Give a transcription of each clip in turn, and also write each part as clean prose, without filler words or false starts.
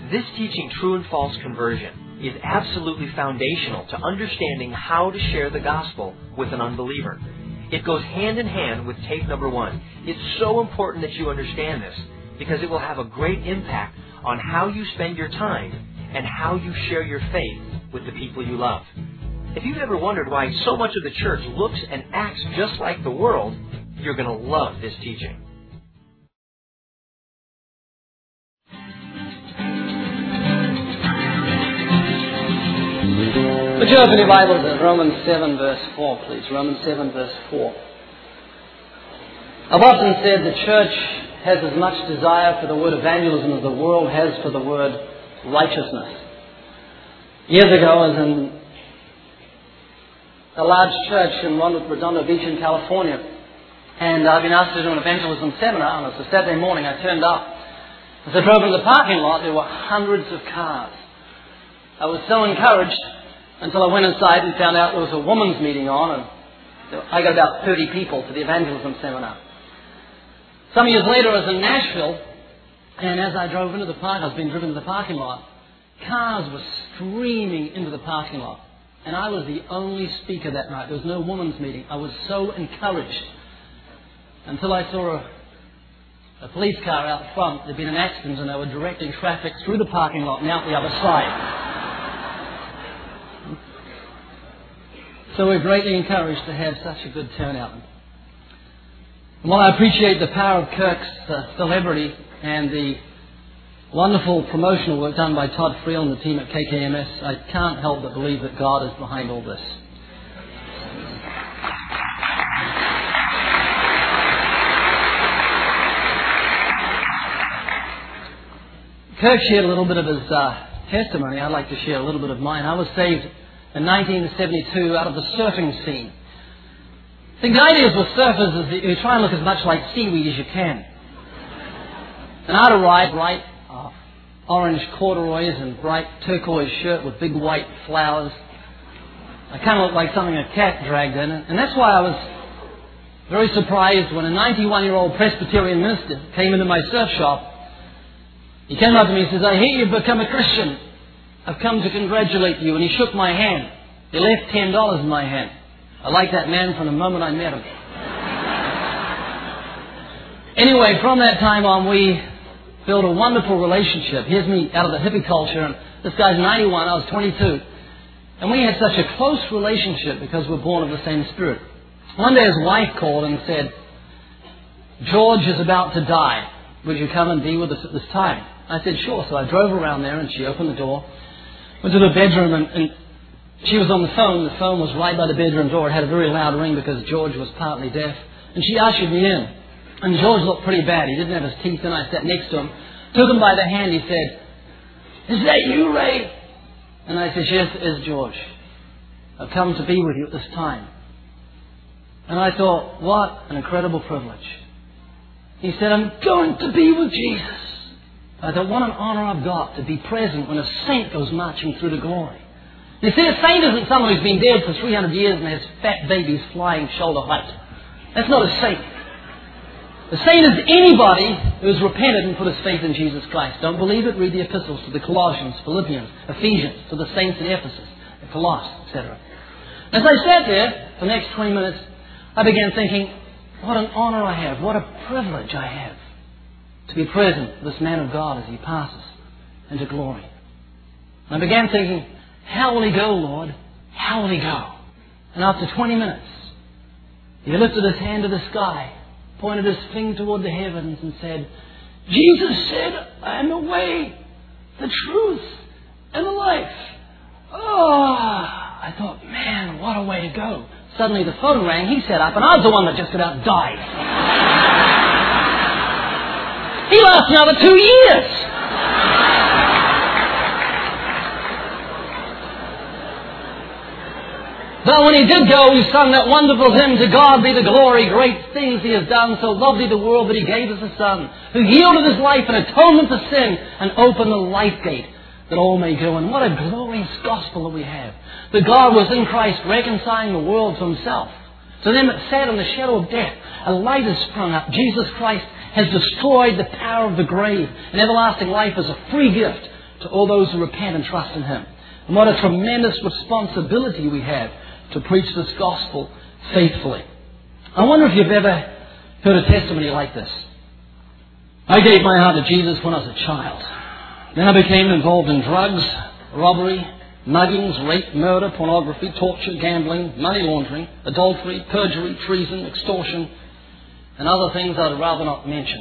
This teaching, True and False Conversion, is absolutely foundational to understanding how to share the gospel with an unbeliever. It goes hand in hand with tape number 1. It's so important that you understand this because it will have a great impact on how you spend your time and how you share your faith with the people you love. If you've ever wondered why so much of the church looks and acts just like the world, you're going to love this teaching. Would you open your Bible to Romans 7 verse 4, please? Romans 7 verse 4. I've often said the church has as much desire for the word evangelism as the world has for the word righteousness. Years ago, I was in a large church in Redondo Beach in California, and I'd been asked to do an evangelism seminar, and it was a Saturday morning. I turned up. As I drove into the parking lot, there were hundreds of cars. I was so encouraged until I went inside and found out there was a women's meeting on, and I got about 30 people to the evangelism seminar. Some years later, I was in Nashville, and as I drove into the park, I was being driven to the parking lot, cars were streaming into the parking lot. And I was the only speaker that night. There was no women's meeting. I was so encouraged until I saw a police car out front. There'd been an accident, and they were directing traffic through the parking lot and out the other side. So we're greatly encouraged to have such a good turnout. And while I appreciate the power of Kirk's celebrity and the wonderful promotional work done by Todd Friel and the team at KKMS, I can't help but believe that God is behind all this. Kirk shared a little bit of his testimony. I'd like to share a little bit of mine. I was saved in 1972 out of the surfing scene. I think the idea with surfers is that you try and look as much like seaweed as you can. And I'd arrived bright orange corduroys and bright turquoise shirt with big white flowers. I kind of looked like something a cat dragged in. And that's why I was very surprised when a 91-year-old Presbyterian minister came into my surf shop. He came up to me and says, "I hear you've become a Christian. I've come to congratulate you." And he shook my hand. He left $10 in my hand. I liked that man from the moment I met him. Anyway, from that time on, we built a wonderful relationship. Here's me out of the hippie culture, and this guy's 91, I was 22. And we had such a close relationship because we're born of the same spirit. One day his wife called and said, "George is about to die. Would you come and be with us at this time?" I said, "Sure." So I drove around there, and she opened the door, went to the bedroom, and she was on the phone. The phone was right by the bedroom door. It had a very loud ring because George was partly deaf. And she ushered me in. And George looked pretty bad. He didn't have his teeth in. I sat next to him, took him by the hand. He said, "Is that you, Ray?" And I said, "Yes, it is, George. I've come to be with you at this time." And I thought, what an incredible privilege. He said, "I'm going to be with Jesus." I thought, what an honor I've got to be present when a saint goes marching through to glory. You see, a saint isn't someone who's been dead for 300 years and has fat babies flying shoulder height. That's not a saint. A saint is anybody who has repented and put his faith in Jesus Christ. Don't believe it? Read the epistles to the Colossians, Philippians, Ephesians, to the saints in Ephesus, the Colossus, etc. As I sat there for the next 20 minutes, I began thinking, what an honor I have, what a privilege I have to be present with this man of God as he passes into glory. And I began thinking, how will he go, Lord? How will he go? And after 20 minutes, he lifted his hand to the sky, pointed his finger toward the heavens and said, "Jesus said, I am the way, the truth, and the life." Oh, I thought, man, what a way to go. Suddenly the phone rang. He sat up, and I was the one that just about died. He lasts another 2 years. But when he did go, we sung that wonderful hymn, "To God be the glory, great things he has done. So lovely the world that he gave us a Son, who yielded his life in atonement for sin and opened the life gate that all may go." And what a glorious gospel that we have. That God was in Christ reconciling the world to himself. To them that sat in the shadow of death, a light has sprung up. Jesus Christ has destroyed the power of the grave. And everlasting life is a free gift to to all those who repent and trust in Him. And what a tremendous responsibility we have to preach this gospel faithfully. I wonder if you've ever heard a testimony like this. I gave my heart to Jesus when I was a child. Then I became involved in drugs, robbery, muggings, rape, murder, pornography, torture, gambling, money laundering, adultery, perjury, treason, extortion, and other things I'd rather not mention.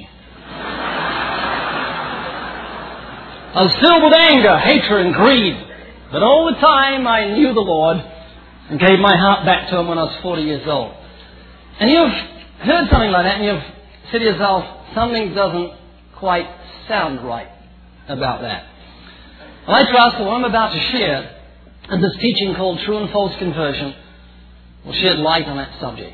I was filled with anger, hatred, and greed. But all the time I knew the Lord and gave my heart back to Him when I was 40 years old. And you've heard something like that and you've said to yourself, something doesn't quite sound right about that. Well, I trust that what I'm about to share in this teaching called True and False Conversion will shed light on that subject.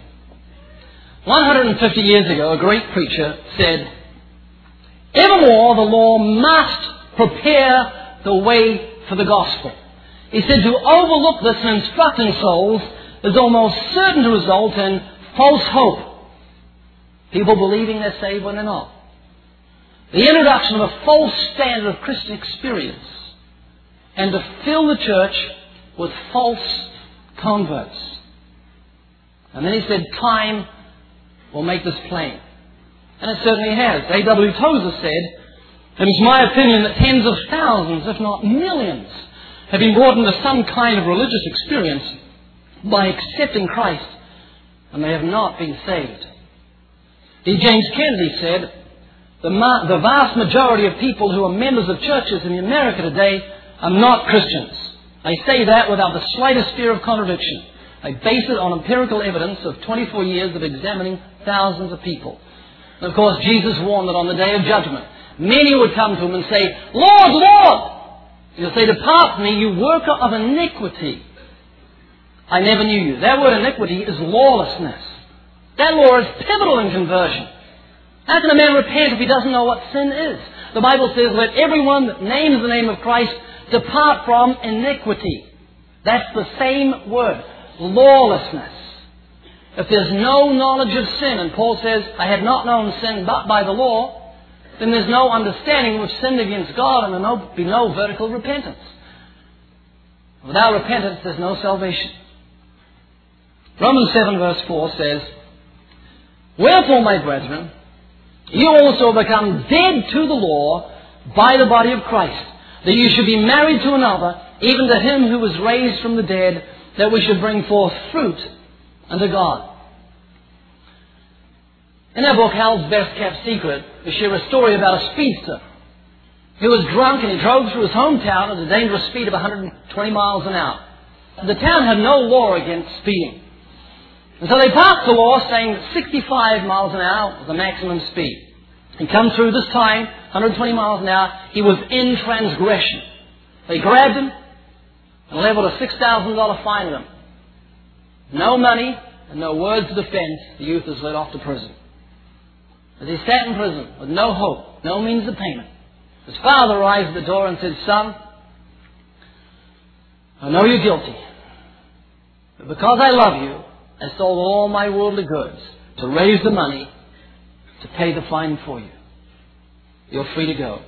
150 years ago, a great preacher said, "Evermore the law must prepare the way for the gospel." He said to overlook this in instructing souls is almost certain to result in false hope. People believing they're saved when they're not. The introduction of a false standard of Christian experience and to fill the church with false converts. And then he said, time will make this plain. And it certainly has. A.W. Tozer said, "It is my opinion that tens of thousands, if not millions, have been brought into some kind of religious experience by accepting Christ, and they have not been saved." D. James Kennedy said, the vast majority of people who are members of churches in America today are not Christians. I say that without the slightest fear of contradiction. I base it on empirical evidence of 24 years of examining thousands of people. And of course, Jesus warned that on the day of judgment, many would come to Him and say, "Lord, Lord!" He'll say, "Depart from me, you worker of iniquity. I never knew you." That word iniquity is lawlessness. That law is pivotal in conversion. How can a man repent if he doesn't know what sin is? The Bible says, "Let everyone that names the name of Christ depart from iniquity." That's the same word, lawlessness. If there's no knowledge of sin, and Paul says, "I have not known sin but by the law," then there's no understanding we've sinned against God, and there'll be no vertical repentance. Without repentance, there's no salvation. Romans 7 verse 4 says, "Wherefore, my brethren, you also become dead to the law by the body of Christ, that you should be married to another, even to Him who was raised from the dead, that we should bring forth fruit unto God." In our book, Hal's Best Kept Secret, we share a story about a speedster. He was drunk and he drove through his hometown at a dangerous speed of 120 miles an hour. The town had no law against speeding. And so they passed the law saying that 65 miles an hour was the maximum speed. He come through this time, 120 miles an hour, he was in transgression. They grabbed him and leveled a $6,000 fine at him. No money and no words of defense, the youth was led off to prison. As he sat in prison with no hope, no means of payment, his father arrived at the door and said, "Son, I know you're guilty, but because I love you, I sold all my worldly goods to raise the money to pay the fine for you. You're free to go."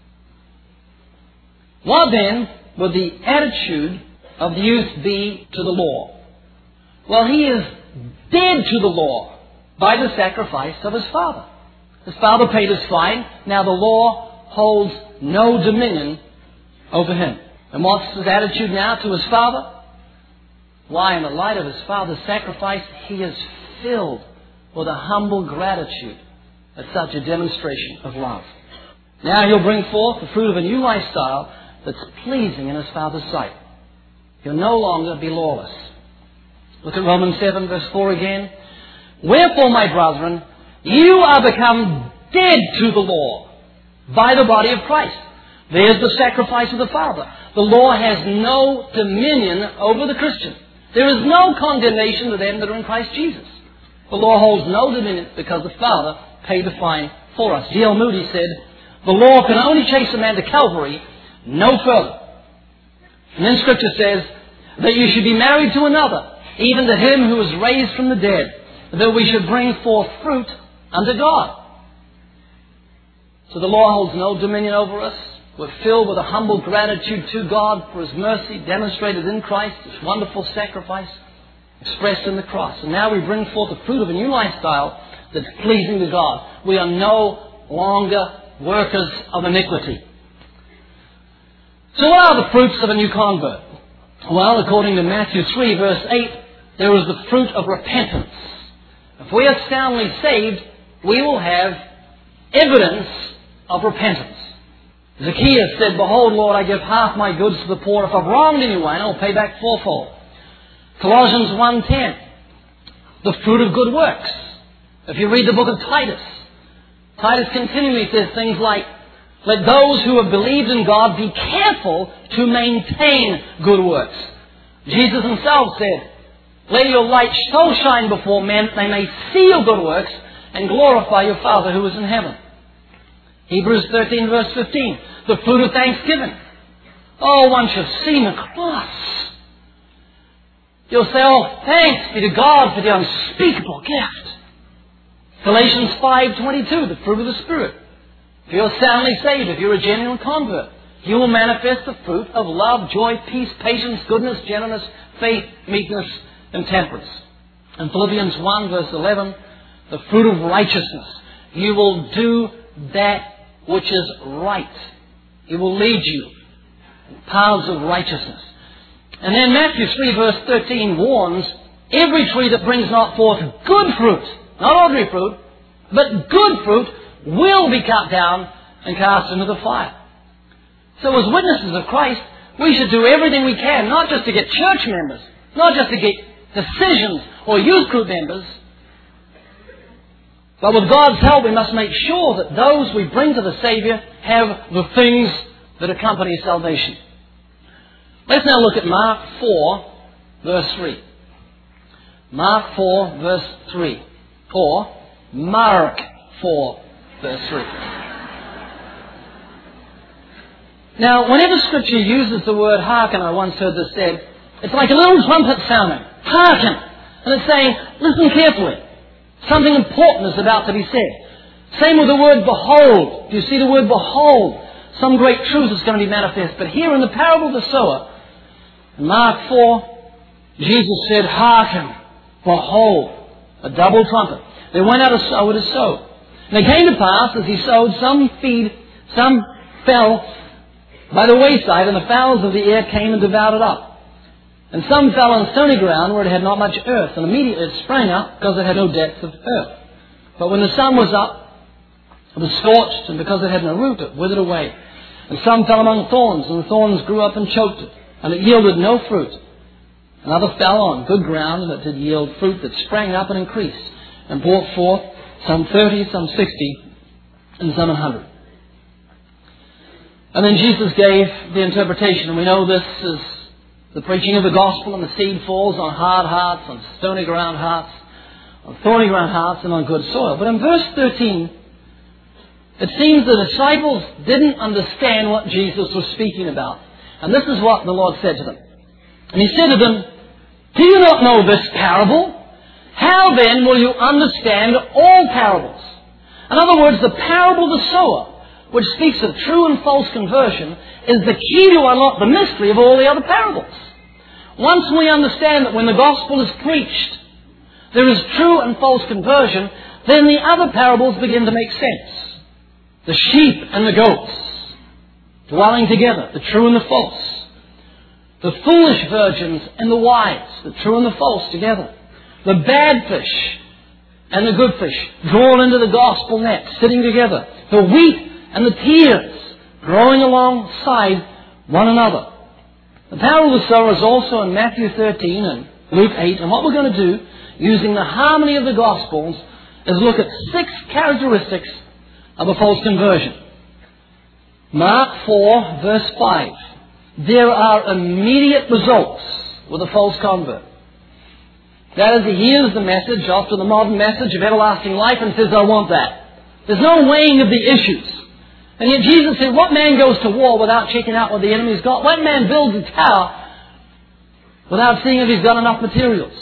What then would the attitude of the youth be to the law? Well, he is dead to the law by the sacrifice of his father. His father paid his fine. Now the law holds no dominion over him. And what's his attitude now to his father? Why, in the light of his father's sacrifice, he is filled with a humble gratitude at such a demonstration of love. Now he'll bring forth the fruit of a new lifestyle that's pleasing in his father's sight. He'll no longer be lawless. Look at Romans 7 verse 4 again. "Wherefore, my brethren, you are become dead to the law by the body of Christ." There's the sacrifice of the Father. The law has no dominion over the Christian. There is no condemnation to them that are in Christ Jesus. The law holds no dominion because the Father paid the fine for us. D.L. Moody said, "The law can only chase a man to Calvary, no further." And then Scripture says that you should be married to another, even to Him who was raised from the dead, that we should bring forth fruit unto God. So the law holds no dominion over us. We're filled with a humble gratitude to God for His mercy demonstrated in Christ, His wonderful sacrifice expressed in the cross. And now we bring forth the fruit of a new lifestyle that's pleasing to God. We are no longer workers of iniquity. So what are the fruits of a new convert? Well, according to Matthew 3, verse 8, there is the fruit of repentance. If we are soundly saved, we will have evidence of repentance. Zacchaeus said, "Behold, Lord, I give half my goods to the poor. If I've wronged anyone, I'll pay back fourfold." Colossians 1:10, the fruit of good works. If you read the book of Titus, Titus continually says things like, "Let those who have believed in God be careful to maintain good works." Jesus Himself said, "Let your light so shine before men that they may see your good works and glorify your Father who is in heaven." Hebrews 13 verse 15, the fruit of thanksgiving. Oh, once you've seen the cross, you'll say, "Oh, thanks be to God for the unspeakable gift." Galatians 5:22, the fruit of the Spirit. If you're soundly saved, if you're a genuine convert, you will manifest the fruit of love, joy, peace, patience, goodness, gentleness, faith, meekness, and temperance. In Philippians 1 verse 11, the fruit of righteousness. You will do that which is right. It will lead you in paths of righteousness. And then Matthew 3 verse 13 warns, every tree that brings not forth good fruit, not ordinary fruit, but good fruit, will be cut down and cast into the fire. So as witnesses of Christ, we should do everything we can, not just to get church members, not just to get decisions or youth group members, but with God's help we must make sure that those we bring to the Savior have the things that accompany salvation. Let's now look at Mark 4 verse 3. Mark 4 verse 3. Or Mark 4 verse 3. Now, whenever Scripture uses the word hearken, I once heard this said, it's like a little trumpet sounding. Hearken! And it's saying, listen carefully. Something important is about to be said. Same with the word behold. Do you see the word behold? Some great truth is going to be manifest. But here in the parable of the sower, in Mark 4, Jesus said, hearken, behold, a double trumpet. They went out a sower to sow. And it came to pass, as he sowed, some fell by the wayside, and the fowls of the air came and devoured it up. And some fell on stony ground where it had not much earth, and immediately it sprang up because it had no depth of earth. But when the sun was up, it was scorched, and because it had no root, it withered away. And some fell among thorns, and the thorns grew up and choked it, and it yielded no fruit. Another fell on good ground, and it did yield fruit that sprang up and increased, and brought forth some 30, some 60, and some 100. And then Jesus gave the interpretation, and we know this is the preaching of the gospel, and the seed falls on hard hearts, on stony ground hearts, on thorny ground hearts, and on good soil. But in verse 13, it seems the disciples didn't understand what Jesus was speaking about. And this is what the Lord said to them. And He said to them, do you not know this parable? How then will you understand all parables? In other words, the parable of the sower, which speaks of true and false conversion, is the key to unlock the mystery of all the other parables. Once we understand that when the gospel is preached, there is true and false conversion, then the other parables begin to make sense. The sheep and the goats dwelling together, the true and the false. The foolish virgins and the wise, the true and the false together. The bad fish and the good fish drawn into the gospel net, sitting together. The wheat and the tares growing alongside one another. The parable of the sower is also in Matthew 13 and Luke 8. And what we're going to do, using the harmony of the Gospels, is look at 6 characteristics of a false conversion. Mark 4, verse 5. There are immediate results with a false convert. That is, he hears the message, after the modern message of everlasting life, and says, I want that. There's no weighing of the issues. And yet Jesus said, what man goes to war without checking out what the enemy's got? What man builds a tower without seeing if he's got enough materials?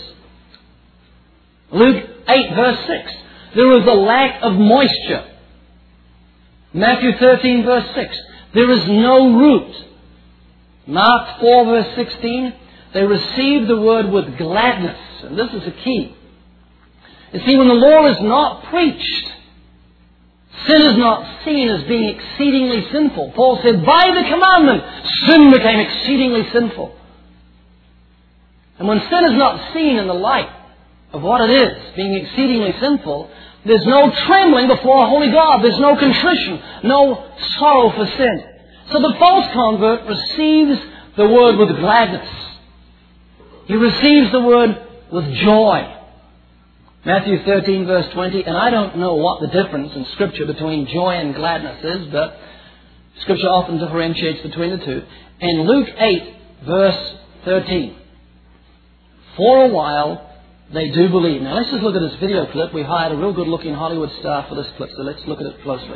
Luke 8, verse 6. There is a lack of moisture. Matthew 13, verse 6. There is no root. Mark 4 verse 16, they received the word with gladness. And this is the key. You see, when the law is not preached, sin is not seen as being exceedingly sinful. Paul said, by the commandment, sin became exceedingly sinful. And when sin is not seen in the light of what it is, being exceedingly sinful, there's no trembling before a holy God. There's no contrition, no sorrow for sin. So the false convert receives the word with gladness. He receives the word with joy. Matthew 13 verse 20, and I don't know what the difference in Scripture between joy and gladness is, but Scripture often differentiates between the two. And Luke 8 verse 13, for a while they do believe. Now let's just look at this video clip. We hired a real good looking Hollywood star for this clip, so let's look at it closely.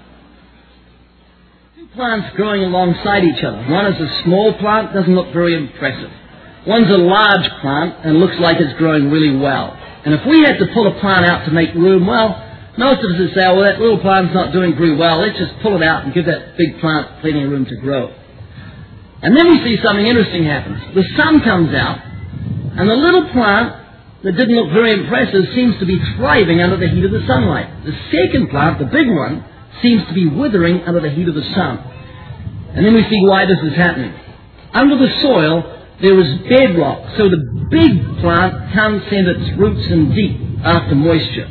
Two plants growing alongside each other. One is a small plant, doesn't look very impressive. One's a large plant and looks like it's growing really well. And if we had to pull a plant out to make room, well, most of us would say, well, that little plant's not doing very well. Let's just pull it out and give that big plant plenty of room to grow. And then we see something interesting happens. The sun comes out, and the little plant that didn't look very impressive seems to be thriving under the heat of the sunlight. The second plant, the big one, seems to be withering under the heat of the sun. And then we see why this is happening. Under the soil, there is bedrock, so the big plant can't send its roots in deep after moisture.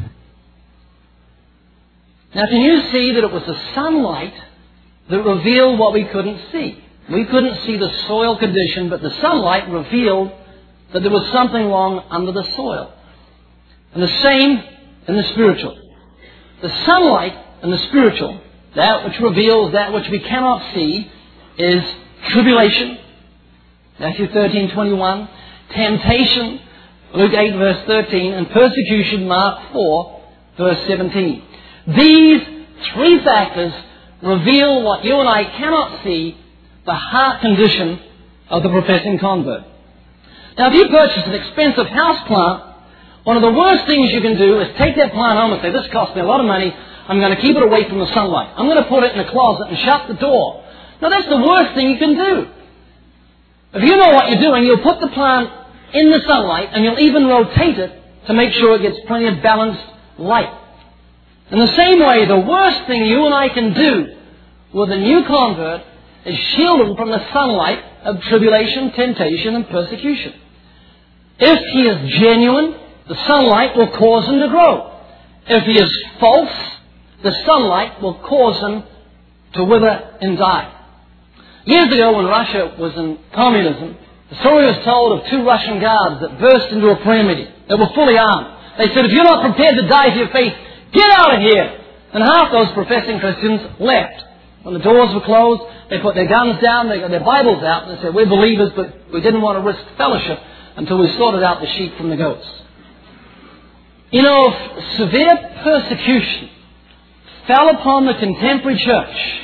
Now, can you see that it was the sunlight that revealed what we couldn't see? We couldn't see the soil condition, but the sunlight revealed that there was something wrong under the soil. And the same in the spiritual. The sunlight in the spiritual, that which reveals that which we cannot see, is tribulation, Matthew 13:21, temptation, Luke 8 verse 13, and persecution, Mark 4 verse 17. These three factors reveal what you and I cannot see, the heart condition of the professing convert. Now, if you purchase an expensive house plant, one of the worst things you can do is take that plant home and say, this cost me a lot of money, I'm going to keep it away from the sunlight. I'm going to put it in a closet and shut the door. Now, that's the worst thing you can do. If you know what you're doing, you'll put the plant in the sunlight and you'll even rotate it to make sure it gets plenty of balanced light. In the same way, the worst thing you and I can do with a new convert is shield him from the sunlight of tribulation, temptation, and persecution. If he is genuine, the sunlight will cause him to grow. If he is false, the sunlight will cause him to wither and die. Years ago, when Russia was in communism, the story was told of two Russian guards that burst into a prayer meeting. They were fully armed. They said, if you're not prepared to die for your faith, get out of here! And half those professing Christians left. When the doors were closed, they put their guns down, they got their Bibles out, and they said, we're believers, but we didn't want to risk fellowship until we sorted out the sheep from the goats. You know, if severe persecution fell upon the contemporary church,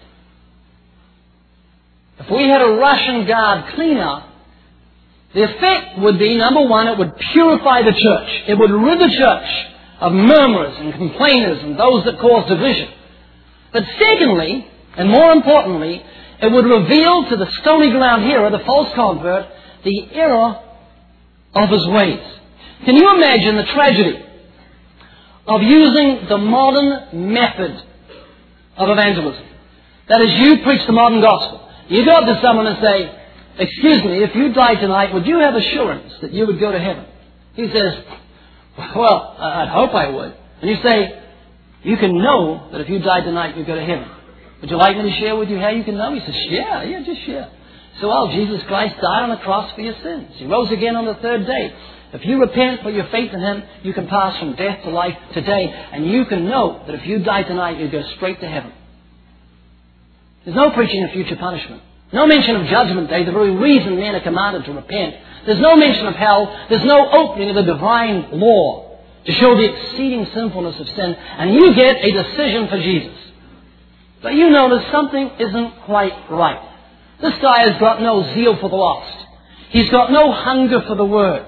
if we had a Russian guard clean out, the effect would be, number one, it would purify the church. It would rid the church of murmurers and complainers and those that cause division. But secondly, and more importantly, it would reveal to the stony ground hearer, the false convert, the error of his ways. Can you imagine the tragedy of using the modern method of evangelism? That is, you preach the modern gospel. You go up to someone and say, excuse me, if you died tonight, would you have assurance that you would go to heaven? He says, well, I'd hope I would. And you say, you can know that if you died tonight, you'd go to heaven. Would you like me to share with you how you can know? He says, yeah, just share. So, well, Jesus Christ died on the cross for your sins. He rose again on the third day. If you repent, put your faith in Him, you can pass from death to life today. And you can know that if you died tonight, you'd go straight to heaven. There's no preaching of future punishment. No mention of judgment day, the very reason men are commanded to repent. There's no mention of hell. There's no opening of the divine law to show the exceeding sinfulness of sin. And you get a decision for Jesus. But you notice something isn't quite right. This guy has got no zeal for the lost. He's got no hunger for the Word.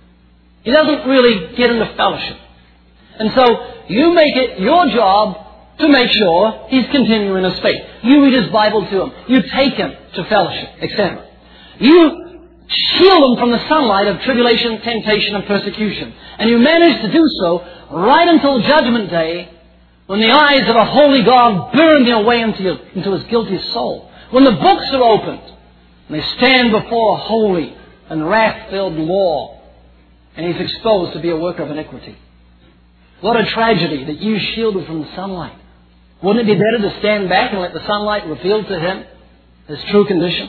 He doesn't really get into fellowship. And so you make it your job to make sure he's continuing his faith. You read his Bible to him. You take him to fellowship, etc. You shield him from the sunlight of tribulation, temptation, and persecution. And you manage to do so right until Judgment Day, when the eyes of a holy God burn their way into his guilty soul. When the books are opened, and they stand before a holy and wrath-filled law, and he's exposed to be a worker of iniquity. What a tragedy that you shielded from the sunlight. Wouldn't it be better to stand back and let the sunlight reveal to him his true condition,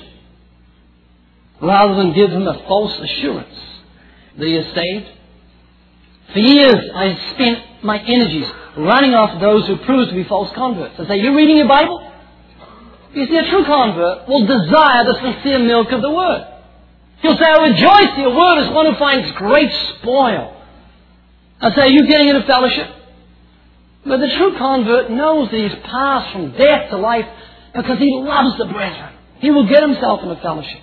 rather than give him a false assurance that he is saved? For years, I spent my energies running after those who proved to be false converts. I say, you reading your Bible? You see, a true convert will desire the sincere milk of the Word. He'll say, I rejoice, your Word is one who finds great spoil. I say, are you getting into fellowship? But the true convert knows that he's passed from death to life because he loves the brethren. He will get himself into fellowship.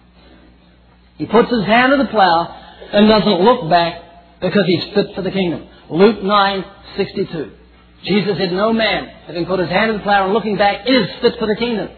He puts his hand to the plow and doesn't look back because he's fit for the kingdom. Luke 9:62. Jesus said, no man, having put his hand to the plow and looking back, is fit for the kingdom.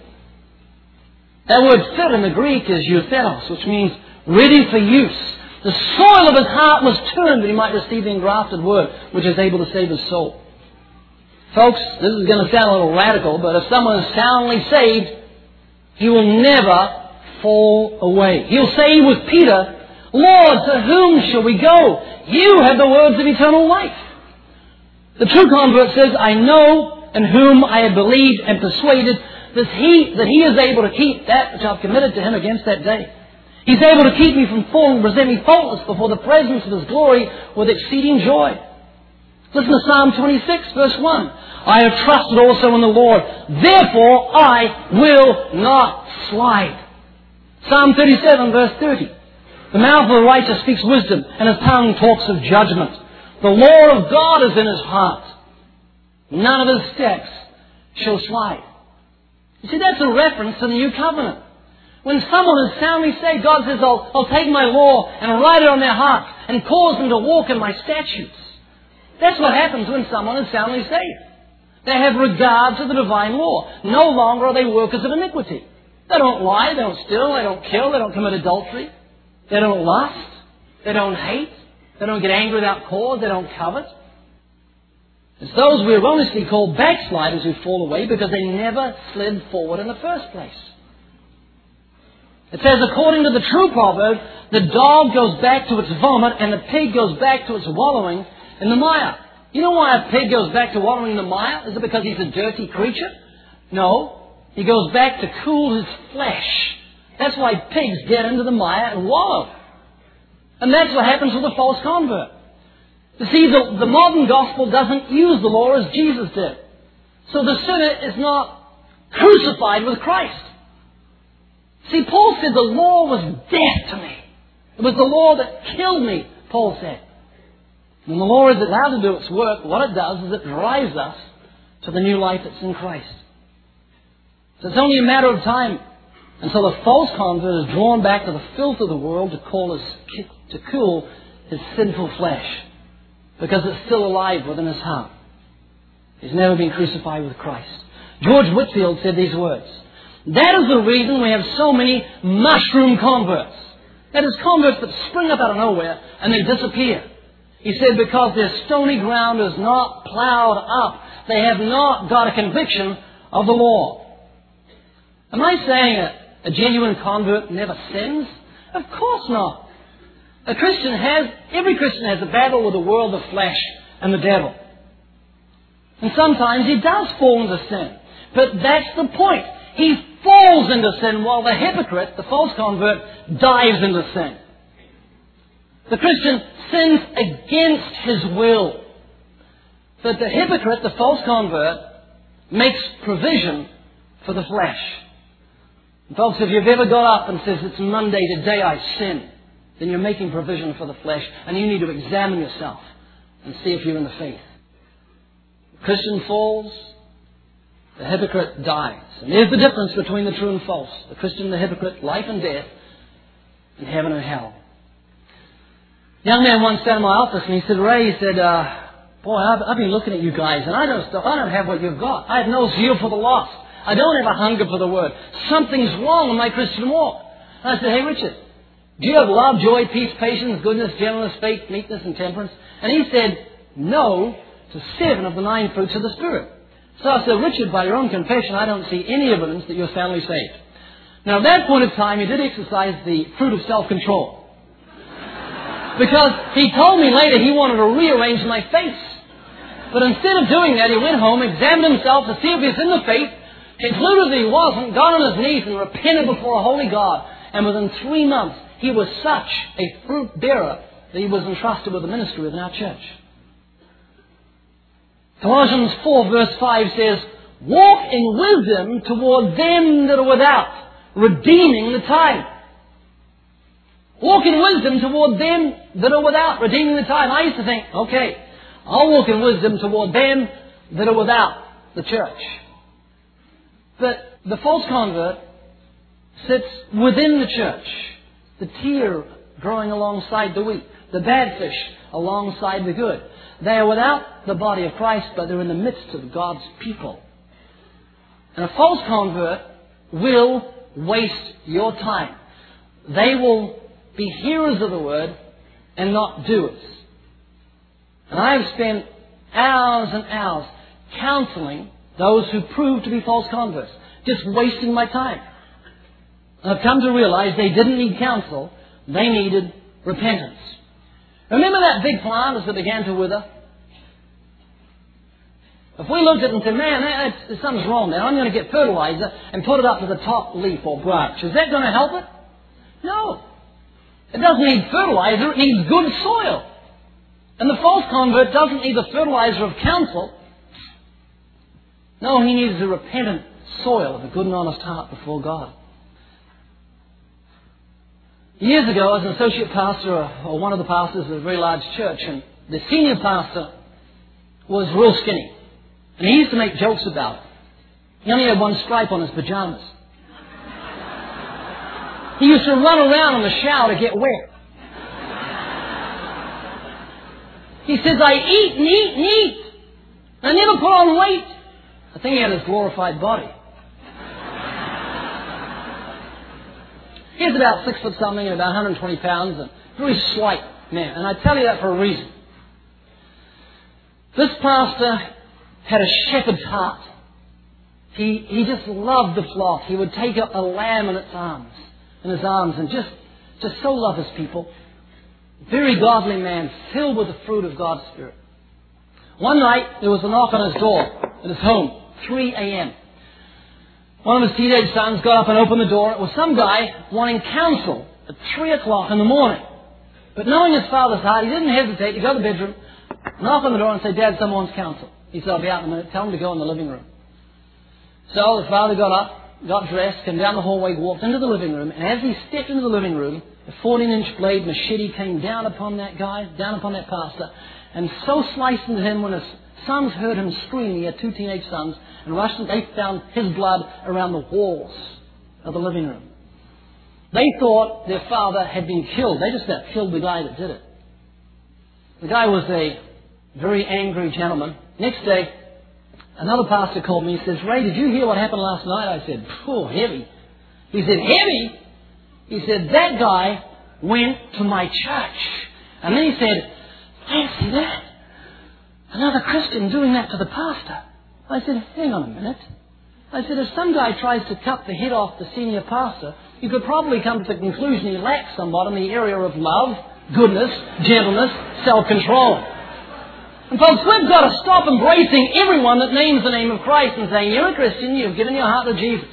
That word fit in the Greek is eutheros, which means ready for use. The soil of his heart was turned that he might receive the engrafted word, which is able to save his soul. Folks, this is going to sound a little radical, but if someone is soundly saved, he will never fall away. He'll say with Peter, Lord, to whom shall we go? You have the words of eternal life. The true convert says, I know in whom I have believed and persuaded that he is able to keep that which I've committed to him against that day. He's able to keep me from falling and present me faultless before the presence of his glory with exceeding joy. Listen to Psalm 26, verse 1. I have trusted also in the Lord. Therefore I will not slide. Psalm 37, verse 30. The mouth of the righteous speaks wisdom, and his tongue talks of judgment. The law of God is in his heart. None of his steps shall slide. You see, that's a reference to the new covenant. When someone is soundly saved, God says, I'll take my law and write it on their hearts and cause them to walk in my statutes. That's what happens when someone is soundly saved. They have regard to the divine law. No longer are they workers of iniquity. They don't lie, they don't steal, they don't kill, they don't commit adultery. They don't lust, they don't hate, they don't get angry without cause, they don't covet. It's those we erroneously call backsliders who fall away because they never slid forward in the first place. It says, according to the true proverb, the dog goes back to its vomit and the pig goes back to its wallowing in the mire. You know why a pig goes back to wallowing in the mire? Is it because he's a dirty creature? No. He goes back to cool his flesh. That's why pigs get into the mire and wallow. And that's what happens with a false convert. You see, the modern gospel doesn't use the law as Jesus did. So the sinner is not crucified with Christ. See, Paul said the law was death to me. It was the law that killed me, Paul said. When the law is allowed to do its work, what it does is it drives us to the new life that's in Christ. So it's only a matter of time until the false convert is drawn back to the filth of the world to cool his sinful flesh, because it's still alive within his heart. He's never been crucified with Christ. George Whitefield said these words, that is the reason we have so many mushroom converts. That is, converts that spring up out of nowhere and they disappear. He said because their stony ground is not plowed up. They have not got a conviction of the law. Am I saying a genuine convert never sins? Of course not. Every Christian has a battle with the world, the flesh, and the devil. And sometimes he does fall into sin. But that's the point. He falls into sin while the hypocrite, the false convert, dives into sin. The Christian sins against his will. But the hypocrite, the false convert, makes provision for the flesh. And folks, if you've ever got up and says, it's Monday, today I sin, then you're making provision for the flesh, and you need to examine yourself and see if you're in the faith. The Christian falls, the hypocrite dies. And there's the difference between the true and false. The Christian and the hypocrite, life and death, and heaven and hell. A young man once sat in my office and he said, Ray, he said, Boy, I've been looking at you guys, and I don't have what you've got. I have no zeal for the lost. I don't have a hunger for the Word. Something's wrong in my Christian walk. And I said, hey, Richard, do you have love, joy, peace, patience, goodness, gentleness, faith, meekness, and temperance? And he said, no to 7 of the 9 fruits of the Spirit. So I said, Richard, by your own confession, I don't see any evidence that you're soundly saved. Now, at that point of time, he did exercise the fruit of self-control. Because he told me later he wanted to rearrange my face. But instead of doing that, he went home, examined himself to see if he was in the faith, concluded that he wasn't, got on his knees and repented before a holy God. And within 3 months, he was such a fruit bearer that he was entrusted with the ministry within our church. Colossians 4 verse 5 says, walk in wisdom toward them that are without, redeeming the time. Walk in wisdom toward them that are without, redeeming the time. I used to think, okay, I'll walk in wisdom toward them that are without the church. But the false convert sits within the church. The tear growing alongside the wheat. The bad fish alongside the good. They are without the body of Christ, but they're in the midst of God's people. And a false convert will waste your time. They will be hearers of the Word and not doers. And I have spent hours and hours counseling those who prove to be false converts. Just wasting my time. And I've come to realize they didn't need counsel. They needed repentance. Remember that big plant as it began to wither? If we looked at it and said, man, something's wrong there. I'm going to get fertilizer and put it up to the top leaf or branch. Is that going to help it? No. It doesn't need fertilizer. It needs good soil. And the false convert doesn't need the fertilizer of counsel. No, he needs a repentant soil of a good and honest heart before God. Years ago, as an associate pastor or one of the pastors of a very large church, and the senior pastor was real skinny. And he used to make jokes about it. He only had one stripe on his pajamas. He used to run around in the shower to get wet. He says, I eat and eat and eat. I never put on weight. I think he had his glorified body. He's about 6 foot something and about 120 pounds and very slight man. And I tell you that for a reason. This pastor had a shepherd's heart. He just loved the flock. He would take a lamb in his arms and just so love his people. Very godly man, filled with the fruit of God's Spirit. One night, there was a knock on his door at his home, 3 a.m. One of his teenage sons got up and opened the door. It was some guy wanting counsel at 3 o'clock in the morning. But knowing his father's heart, he didn't hesitate to go to the bedroom, knock on the door and say, Dad, someone wants counsel. He said, I'll be out in a minute. Tell him to go in the living room. So the father got up, got dressed, came down the hallway, walked into the living room, and as he stepped into the living room, a 14-inch blade machete came down upon that guy, down upon that pastor, and so sliced into him when his sons heard him scream. He had 2 teenage sons, and rushed and they found his blood around the walls of the living room. They thought their father had been killed. They just about killed the guy that did it. The guy was a very angry gentleman. Next day, another pastor called me. He says, Ray, did you hear what happened last night? I said, oh, heavy. He said, heavy? He said, that guy went to my church. And then he said, fancy that. Another Christian doing that to the pastor. I said, hang on a minute. I said, if some guy tries to cut the head off the senior pastor, you could probably come to the conclusion he lacks somewhat in the area of love, goodness, gentleness, self-control. And folks, we've got to stop embracing everyone that names the name of Christ and saying, you're a Christian, you've given your heart to Jesus.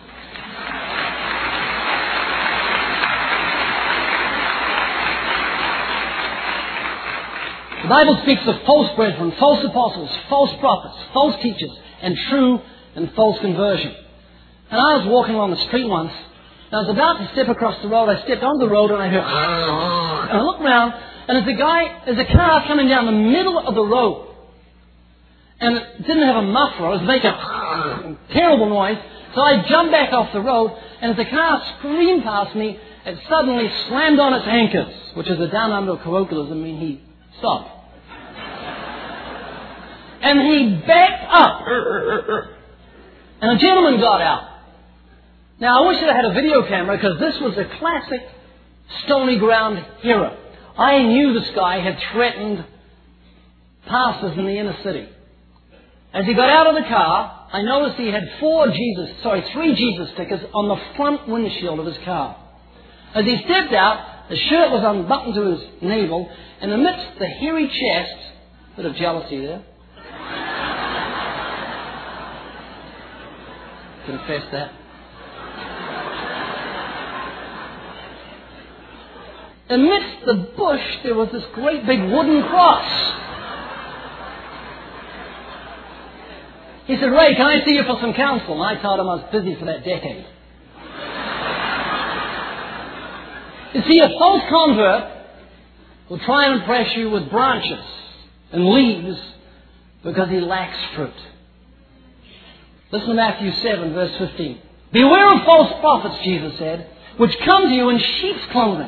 The Bible speaks of false brethren, false apostles, false prophets, false teachers, and true and false conversion. And I was walking along the street once, and I was about to step across the road. I stepped onto the road and I heard, and I looked around, and there's a car coming down the middle of the road. And it didn't have a muffler. It was making a terrible noise. So I jumped back off the road, and as the car screamed past me, it suddenly slammed on its anchors, which is a down under colloquialism, mean he stopped. And he backed up. And a gentleman got out. Now, I wish I had a video camera because this was a classic Stony Ground hero. I knew this guy had threatened pastors in the inner city. As he got out of the car, I noticed he had three Jesus stickers on the front windshield of his car. As he stepped out, the shirt was unbuttoned to his navel, and amidst the hairy chest, bit of jealousy there. Confess that. Amidst the bush, there was this great big wooden cross. He said, "Ray, can I see you for some counsel?" And I told him I was busy for that decade. You see, a false convert will try and impress you with branches and leaves because he lacks fruit. Listen to Matthew 7, verse 15. "Beware of false prophets," Jesus said, "which come to you in sheep's clothing.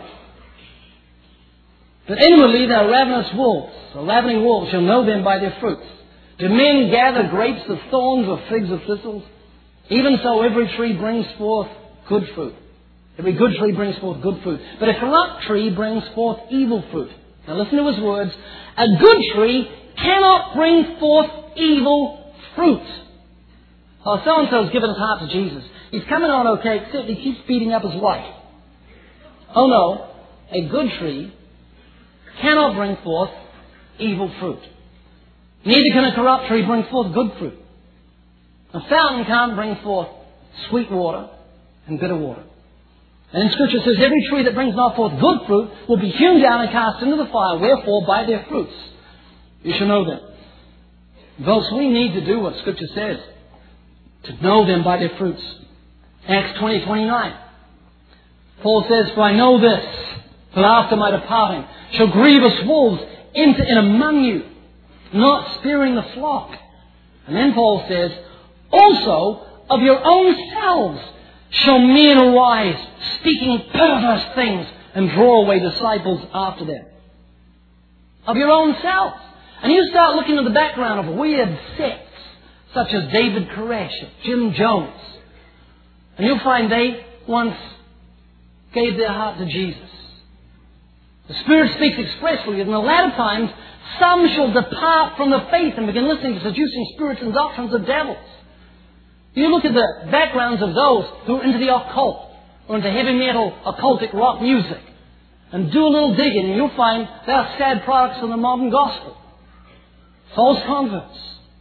But inwardly they are ravenous wolves. A ravening wolf shall know them by their fruits. Do men gather grapes of thorns or figs of thistles? Even so every tree brings forth good fruit. Every good tree brings forth good fruit. But a corrupt tree brings forth evil fruit." Now listen to his words. "A good tree cannot bring forth evil fruit." Oh, so-and-so's given his heart to Jesus. He's coming on okay, except he keeps beating up his wife. Oh no, a good tree cannot bring forth evil fruit. Neither can a corrupt tree bring forth good fruit. A fountain can't bring forth sweet water and bitter water. And in Scripture it says, "Every tree that brings not forth good fruit will be hewn down and cast into the fire. Wherefore, by their fruits you shall know them." Folks, we need to do what Scripture says, to know them by their fruits. Acts 20:29. Paul says, "For I know this, that after my departing shall grievous wolves enter in among you, not sparing the flock." And then Paul says, "Also of your own selves shall men arise, speaking perverse things, and draw away disciples after them." Of your own selves. And you start looking at the background of weird sects, such as David Koresh, Jim Jones, and you'll find they once gave their heart to Jesus. The Spirit speaks expressly, and in the latter times, some shall depart from the faith and begin listening to seducing spirits and doctrines of devils. You look at the backgrounds of those who are into the occult, or into heavy metal, occultic rock music, and do a little digging, and you'll find they are sad products of the modern gospel. False converts.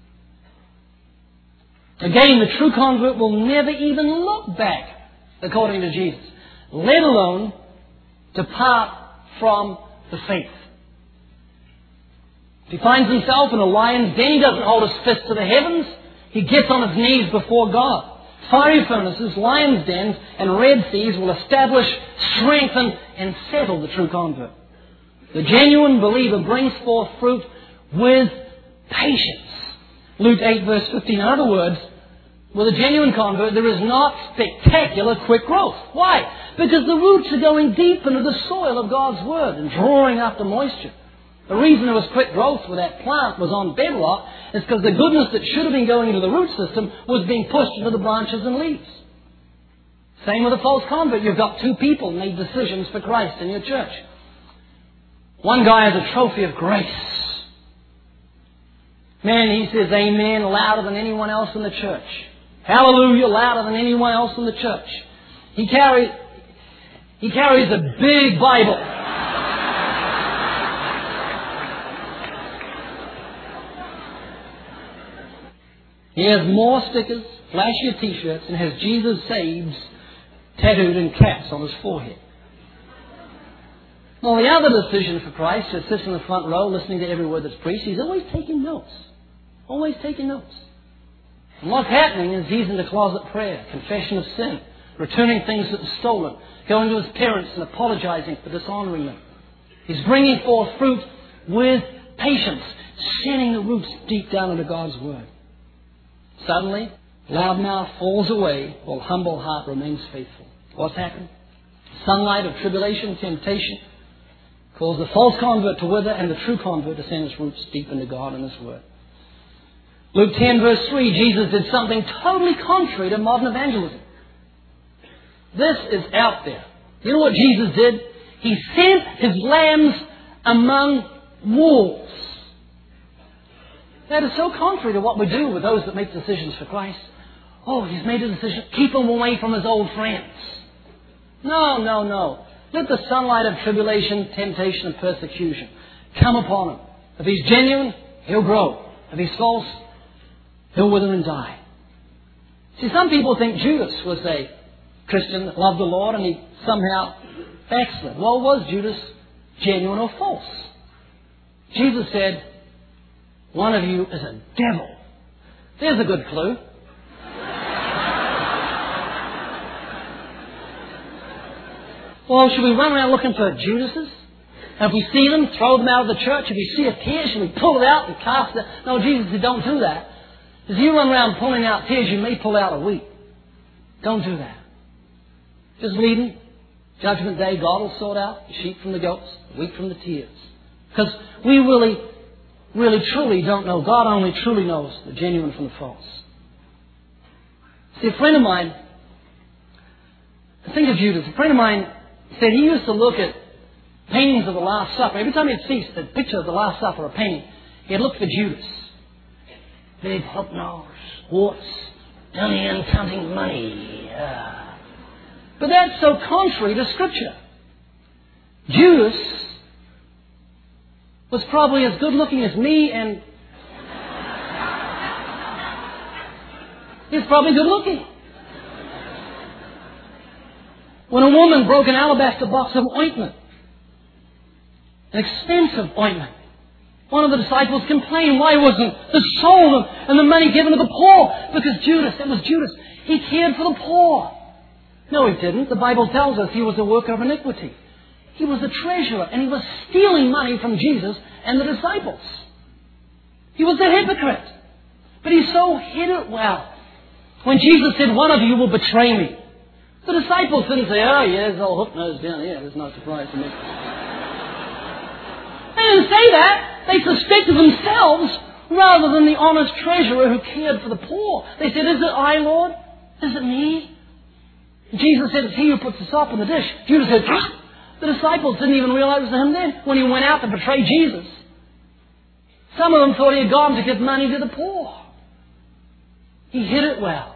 Again, the true convert will never even look back, according to Jesus, let alone depart from the faith. If he finds himself in a lion's den, he doesn't hold his fist to the heavens. He gets on his knees before God. Fiery furnaces, lions' dens, and red seas will establish, strengthen, and settle the true convert. The genuine believer brings forth fruit with patience. Luke 8 verse 15. In other words, with a genuine convert, there is not spectacular quick growth. Why? Because the roots are going deep into the soil of God's Word and drawing up the moisture. The reason there was quick growth where that plant was on bedrock is because the goodness that should have been going into the root system was being pushed into the branches and leaves. Same with a false convert. You've got two people who made decisions for Christ in your church. One guy has a trophy of grace. Man, he says amen louder than anyone else in the church. Hallelujah louder than anyone else in the church. He carries a big Bible. He has more stickers, flashier t-shirts, and has Jesus Saves tattooed in caps on his forehead. Well, the other decision for Christ just sits in the front row listening to every word that's preached. He's always taking notes. Always taking notes. And what's happening is he's in the closet prayer, confession of sin, returning things that were stolen, going to his parents and apologizing for dishonoring them. He's bringing forth fruit with patience, sending the roots deep down into God's Word. Suddenly, loud mouth falls away while humble heart remains faithful. What's happened? Sunlight of tribulation, temptation, cause the false convert to wither and the true convert to send his roots deep into God and His Word. Luke 10 verse 3, Jesus did something totally contrary to modern evangelism. This is out there. You know what Jesus did? He sent His lambs among wolves. That is so contrary to what we do with those that make decisions for Christ. Oh, He's made a decision. Keep him away from his old friends. No, no, no. Let the sunlight of tribulation, temptation, and persecution come upon him. If he's genuine, he'll grow. If he's false, he'll wither and die. See, some people think Judas was a Christian that loved the Lord and he somehow backslid. Well, was Judas genuine or false? Jesus said, one of you is a devil. There's a good clue. Well, should we run around looking for Judases? And if we see them, throw them out of the church. If we see a tear, should we pull it out and cast it? No, Jesus said, don't do that. As you run around pulling out tears, you may pull out a wheat. Don't do that. Just leave them. Judgment Day, God will sort out the sheep from the goats, the wheat from the tears. Because we really, truly don't know. God only truly knows the genuine from the false. See, a friend of mine, think of Judas. A friend of mine said he used to look at paintings of the Last Supper. Every time he'd see a picture of the Last Supper, a painting, he'd look for Judas. Big hook nose, warts, down the end counting money. But that's so contrary to Scripture. Judas was probably as good looking as me, and he's probably good looking. When a woman broke an alabaster box of ointment, an expensive ointment, one of the disciples complained, why wasn't the soul and the money given to the poor? Because Judas, it was Judas, he cared for the poor. No, he didn't. The Bible tells us he was a worker of iniquity. He was a treasurer, and he was stealing money from Jesus and the disciples. He was a hypocrite. But he so hid it well. When Jesus said, one of you will betray me, the disciples didn't say, oh, yeah, there's old hook nose down here. There's no surprise to me. They didn't say that. They suspected themselves rather than the honest treasurer who cared for the poor. They said, is it I, Lord? Is it me? And Jesus said, it's he who puts the salt in the dish. Judas said, ah! The disciples didn't even realize it was him then when he went out to betray Jesus. Some of them thought he had gone to give money to the poor. He hid it well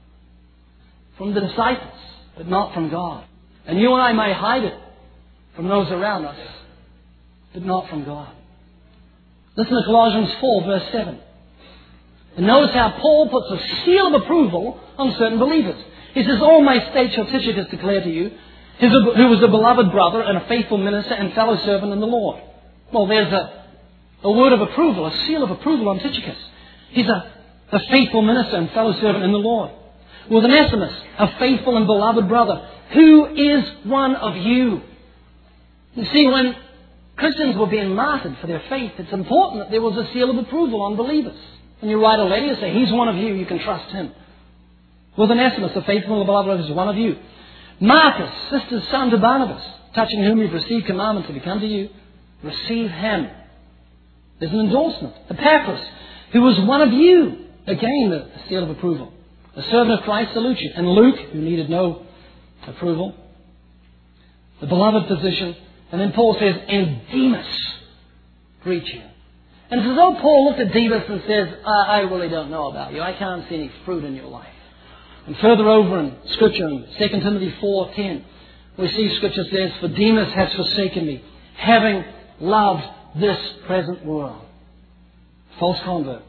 from the disciples, but not from God. And you and I may hide it from those around us, but not from God. Listen to Colossians 4, verse 7. And notice how Paul puts a seal of approval on certain believers. He says, all my state shall Tychicus declare to you, who was a beloved brother and a faithful minister and fellow servant in the Lord. Well, there's a word of approval, a seal of approval on Tychicus. He's a faithful minister and fellow servant in the Lord. With Onesimus, a faithful and beloved brother, who is one of you. You see, when Christians were being martyred for their faith, it's important that there was a seal of approval on believers. When you write a letter, you say, he's one of you, you can trust him. With Onesimus, a faithful and beloved brother, is one of you. Marcus, sister's son to Barnabas, touching whom you've received commandment to become to you, receive him. There's an endorsement. Epaphras, who was one of you. Again, the seal of approval. A servant of Christ salutes you. And Luke, who needed no approval. The beloved physician. And then Paul says, and Demas greet you. And it's as though Paul looked at Demas and says, I really don't know about you. I can't see any fruit in your life. And further over in Scripture, in 2 Timothy 4:10, we see Scripture says, for Demas has forsaken me, having loved this present world. False convert.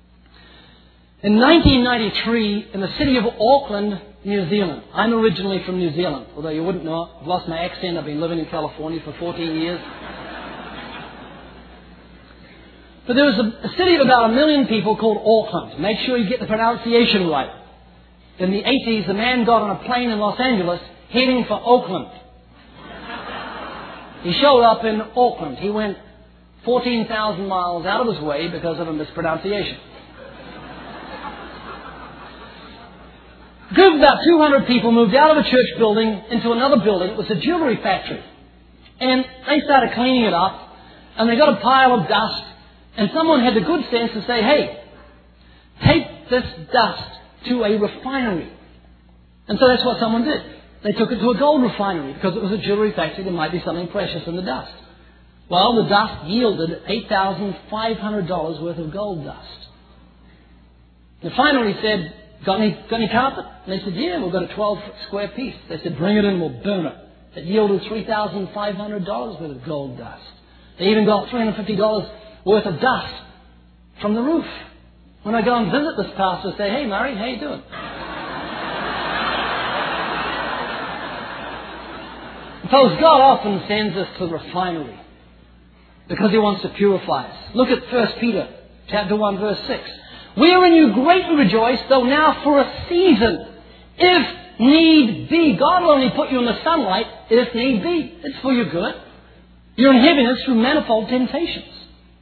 In 1993, in the city of Auckland, New Zealand. I'm originally from New Zealand, although you wouldn't know it. I've lost my accent. I've been living in California for 14 years. But there was a city of about 1 million people called Auckland. Make sure you get the pronunciation right. In the 80s, a man got on a plane in Los Angeles heading for Oakland. He showed up in Auckland. He went 14,000 miles out of his way because of a mispronunciation. A group of about 200 people moved out of a church building into another building. It was a jewelry factory. And they started cleaning it up. And they got a pile of dust. And someone had the good sense to say, hey, take this dust to a refinery. And so that's what someone did. They took it to a gold refinery because it was a jewelry factory. There might be something precious in the dust. Well, the dust yielded $8,500 worth of gold dust. The refinery said, got any carpet? And they said, yeah, we've got a 12-foot square piece. They said, bring it in, we'll burn it. It yielded $3,500 worth of gold dust. They even got $350 worth of dust from the roof. When I go and visit this pastor, I say, hey, Murray, how you doing? Folks, God often sends us to the refinery because He wants to purify us. Look at 1 Peter chapter 1, verse 6. Wherein you greatly rejoice, though now for a season, if need be. God will only put you in the sunlight if need be. It's for your good. You're in heaviness through manifold temptations.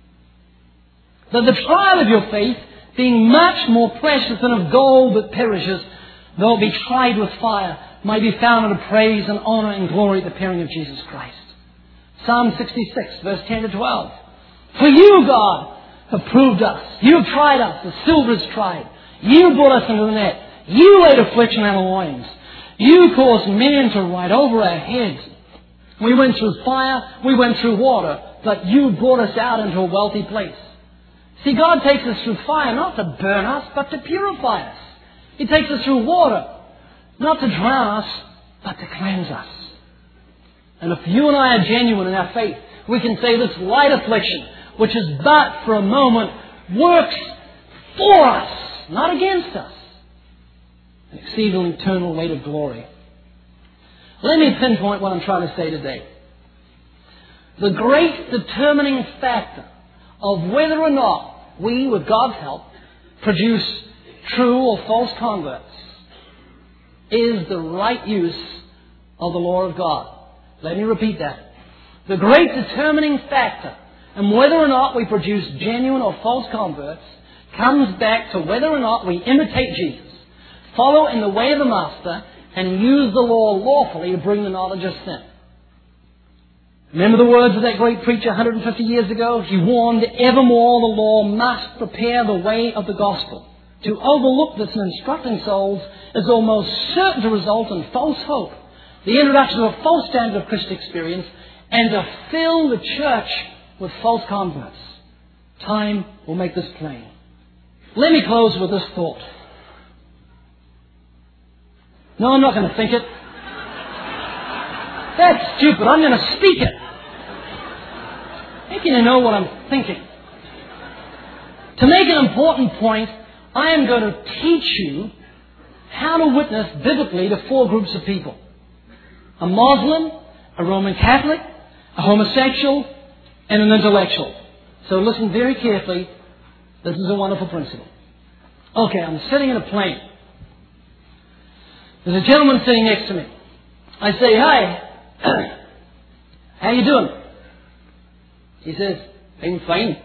But the trial of your faith, being much more precious than of gold that perishes, though it be tried with fire, might be found unto praise and honor and glory at the appearing of Jesus Christ. Psalm 66, verse 10 to 12. For you, God, have proved us. You have tried us as silver is tried. You brought us into the net. You laid affliction on our loins. You caused men to ride over our heads. We went through fire, we went through water, but you brought us out into a wealthy place. See, God takes us through fire not to burn us, but to purify us. He takes us through water not to drown us, but to cleanse us. And if you and I are genuine in our faith, we can say this light affliction, which is but for a moment, works for us, not against us. An exceeding eternal weight of glory. Let me pinpoint what I'm trying to say today. The great determining factor of whether or not we, with God's help, produce true or false converts is the right use of the law of God. Let me repeat that. The great determining factor in whether or not we produce genuine or false converts comes back to whether or not we imitate Jesus, follow in the way of the Master, and use the law lawfully to bring the knowledge of sin. Remember the words of that great preacher 150 years ago? He warned, evermore the law must prepare the way of the gospel. To overlook this in instructing souls is almost certain to result in false hope, the introduction of a false standard of Christian experience, and to fill the church with false converts. Time will make this plain. Let me close with this thought. No, I'm not going to think it. That's stupid. I'm going to speak it. How can you know what I'm thinking? To make an important point, I am going to teach you how to witness biblically to four groups of people. A Muslim, a Roman Catholic, a homosexual, and an intellectual. So listen very carefully. This is a wonderful principle. Okay, I'm sitting in a plane. There's a gentleman sitting next to me. I say, hi. How you doing? He says, I'm fine.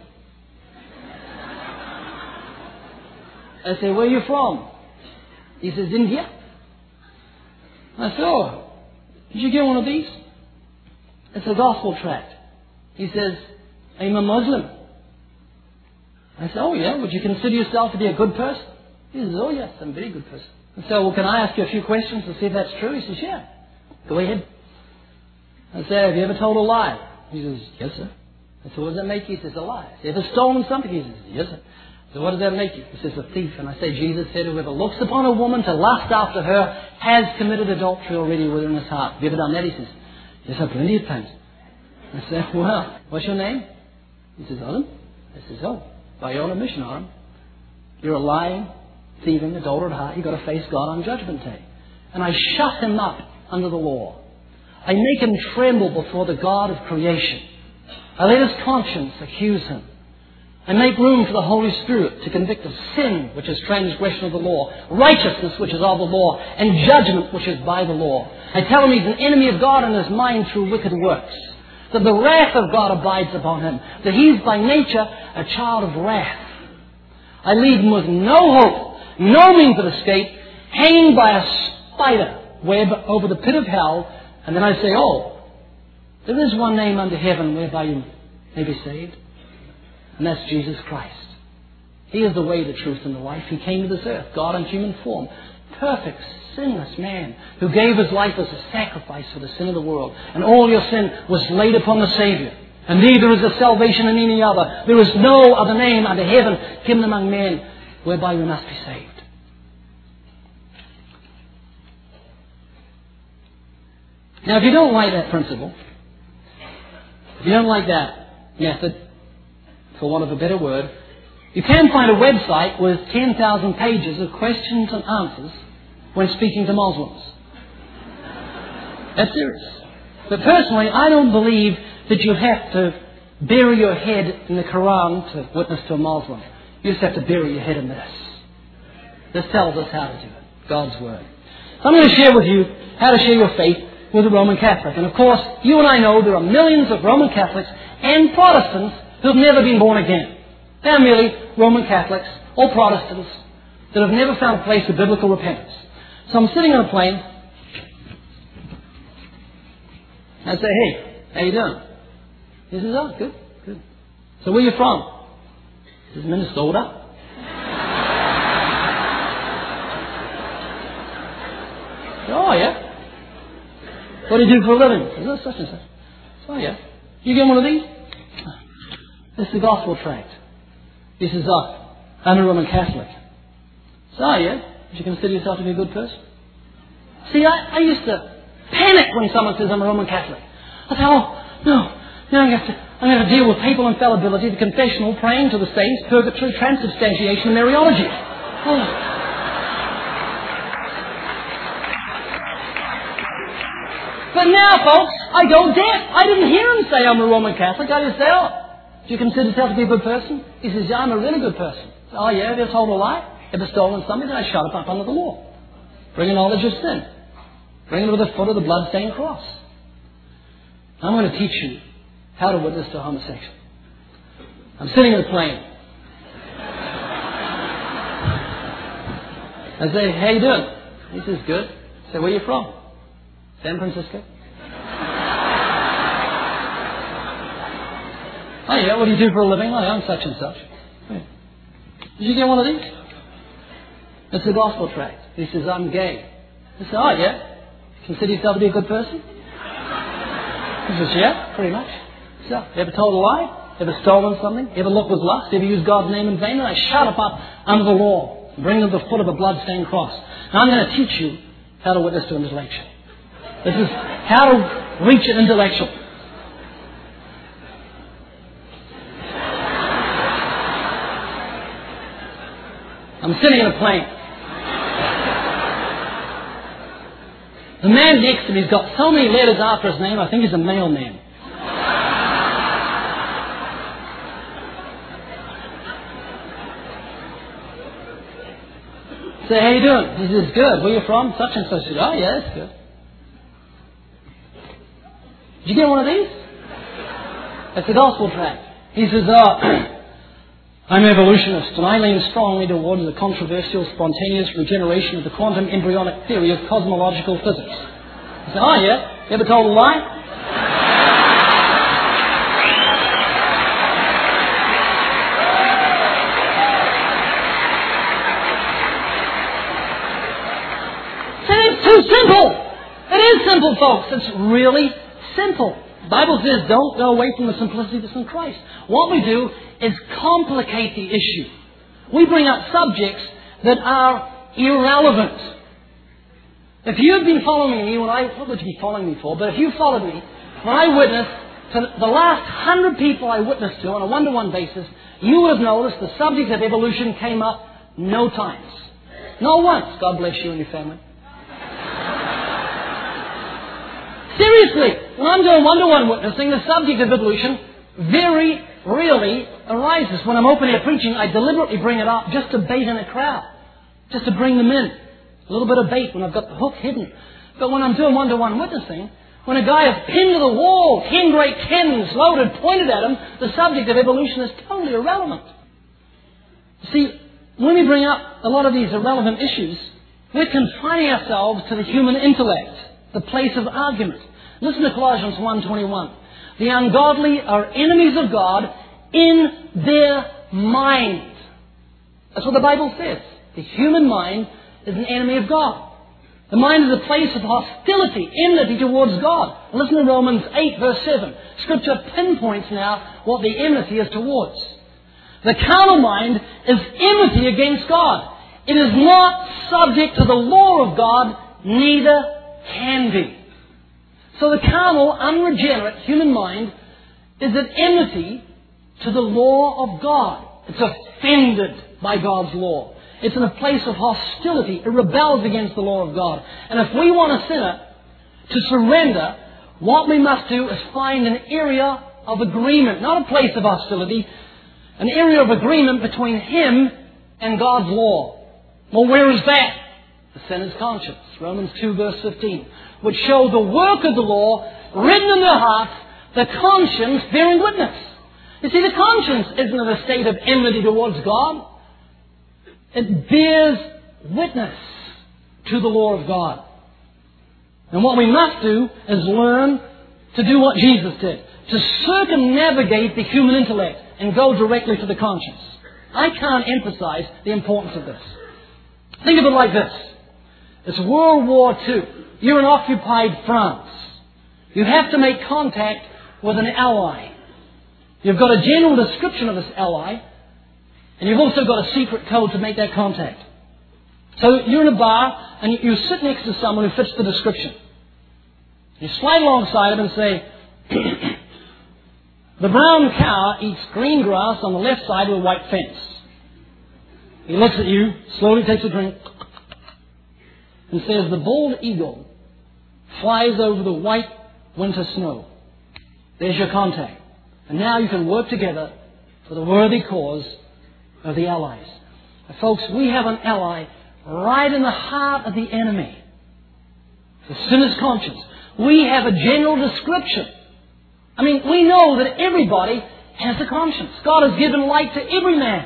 I say, where are you from? He says, India. I said, oh, did you get one of these? It's a gospel tract. He says, I'm a Muslim. I said, oh yeah, would you consider yourself to be a good person? He says, oh yes, I'm a very good person. I said, well, can I ask you a few questions to see if that's true? He says, yeah, go ahead. I said, have you ever told a lie? He says, yes, sir. I said, what does that make you? He says, a lie. Have you ever stolen something? He says, yes, sir. So what does that make you? He says, a thief. And I say, Jesus said, whoever looks upon a woman to lust after her has committed adultery already within his heart. Have you ever done that? He says, yes, sir, plenty of times. I said, well, what's your name? He says, Alan. I says, oh, by your own admission, Alan, you're a lying, thieving, adulterate heart. You've got to face God on Judgment Day. And I shut him up under the law. I make him tremble before the God of creation. I let his conscience accuse him. I make room for the Holy Spirit to convict of sin, which is transgression of the law, righteousness, which is of the law, and judgment, which is by the law. I tell him he's an enemy of God in his mind through wicked works, that the wrath of God abides upon him, that he's by nature a child of wrath. I leave him with no hope, no means of escape, hanging by a spider web over the pit of hell, and then I say, oh, there is one name under heaven whereby you may be saved. And that's Jesus Christ. He is the way, the truth, and the life. He came to this earth, God in human form. Perfect, sinless man who gave His life as a sacrifice for the sin of the world. And all your sin was laid upon the Savior. And neither is there salvation in any other. There is no other name under heaven given among men whereby we must be saved. Now, if you don't like that principle, if you don't like that method, for want of a better word, you can find a website with 10,000 pages of questions and answers when speaking to Muslims. That's serious. But personally, I don't believe that you have to bury your head in the Quran to witness to a Muslim. You just have to bury your head in this. This tells us how to do it. God's Word. So I'm going to share with you how to share your faith with a Roman Catholic. And of course, you and I know there are millions of Roman Catholics and Protestants who have never been born again. They're merely Roman Catholics or Protestants that have never found a place of biblical repentance. So I'm sitting on a plane. I say, hey, how you doing? He says, oh, good, good. So where are you from? He says, Minnesota. Oh, yeah. What do you do for a living? He says, oh, such and such. Oh, yeah. You get one of these? This is the gospel tract. He says, oh, I'm a Roman Catholic. So, oh, yeah. Would you consider yourself to be a good person? See, I used to panic when someone says I'm a Roman Catholic. I say, oh, no. Now I'm going to deal with papal infallibility, the confessional, praying to the saints, purgatory, transubstantiation, and Mariology. Oh. But now, folks, I go deaf. I didn't hear him say I'm a Roman Catholic. I just say, oh, do you consider yourself to be a good person? He says, yeah, I'm a really good person. Oh, yeah, have you ever told a lie? Ever stolen something? Then I shut it up under the law. Bring a knowledge of sin. Bring it to the foot of the blood-stained cross. I'm going to teach you how to witness to a homosexual. I'm sitting in a plane. I say, how you doing? He says, good. I say, where are you from? San Francisco. Oh yeah, what do you do for a living? Oh, I'm such and such. Did you get one of these? It's the gospel tract. He says, I'm gay. I say, oh yeah? Consider yourself to be a good person? He says, yeah, pretty much. So, you ever told a lie? Ever stolen something? Ever looked with lust? Ever used God's name in vain? And I shut up under the law. Bring them to the foot of a blood-stained cross. Now I'm going to teach you how to witness to an intellectual. This is how to reach an intellectual. I'm sitting in a plane. The man next to me has got so many letters after his name, I think he's a mailman. Say, how you doing? He says, good. Where you from? Such and such. Oh, yeah, that's good. Did you get one of these? That's the gospel tract. He says, I'm an evolutionist, and I lean strongly towards the controversial spontaneous regeneration of the quantum embryonic theory of cosmological physics. I say, oh yeah? You ever told a lie? See, it's too simple! It is simple, folks. It's really simple. The Bible says don't go away from the simplicity that's in Christ. What we do is complicate the issue. We bring up subjects that are irrelevant. If you had been following me what would you be following me for? But if you followed me, when I witnessed to the last 100 people I witnessed to on a one-to-one basis, you would have noticed the subject of evolution came up no times. Not once. God bless you and your family. Seriously, when I'm doing one-to-one witnessing, the subject of evolution very rarely arises. When I'm open air preaching, I deliberately bring it up just to bait in a crowd, just to bring them in. A little bit of bait when I've got the hook hidden. But when I'm doing one-to-one witnessing, when a guy is pinned to the wall, 10 great cannons loaded, pointed at him, the subject of evolution is totally irrelevant. See, when we bring up a lot of these irrelevant issues, we're confining ourselves to the human intellect, the place of argument. Listen to Colossians 1:21. The ungodly are enemies of God in their mind. That's what the Bible says. The human mind is an enemy of God. The mind is a place of hostility, enmity towards God. Listen to Romans 8 verse 7. Scripture pinpoints now what the enmity is towards. The carnal mind is enmity against God. It is not subject to the law of God, neither can be. So the carnal, unregenerate human mind is at enmity to the law of God. It's offended by God's law. It's in a place of hostility. It rebels against the law of God. And if we want a sinner to surrender, what we must do is find an area of agreement, not a place of hostility, an area of agreement between him and God's law. Well, where is that? The sinner's conscience. Romans 2 verse 15. Which show the work of the law written in their hearts, the conscience bearing witness. You see, the conscience isn't in a state of enmity towards God. It bears witness to the law of God. And what we must do is learn to do what Jesus did. To circumnavigate the human intellect and go directly to the conscience. I can't emphasize the importance of this. Think of it like this. It's World War II. You're in occupied France. You have to make contact with an ally. You've got a general description of this ally, and you've also got a secret code to make that contact. So you're in a bar, and you sit next to someone who fits the description. You slide alongside him and say, the brown cow eats green grass on the left side of a white fence. He looks at you, slowly takes a drink, and says, the bald eagle flies over the white winter snow. There's your contact. And now you can work together for the worthy cause of the allies. Now, folks, we have an ally right in the heart of the enemy. The sinner's conscience. We have a general description. I mean, we know that everybody has a conscience. God has given light to every man.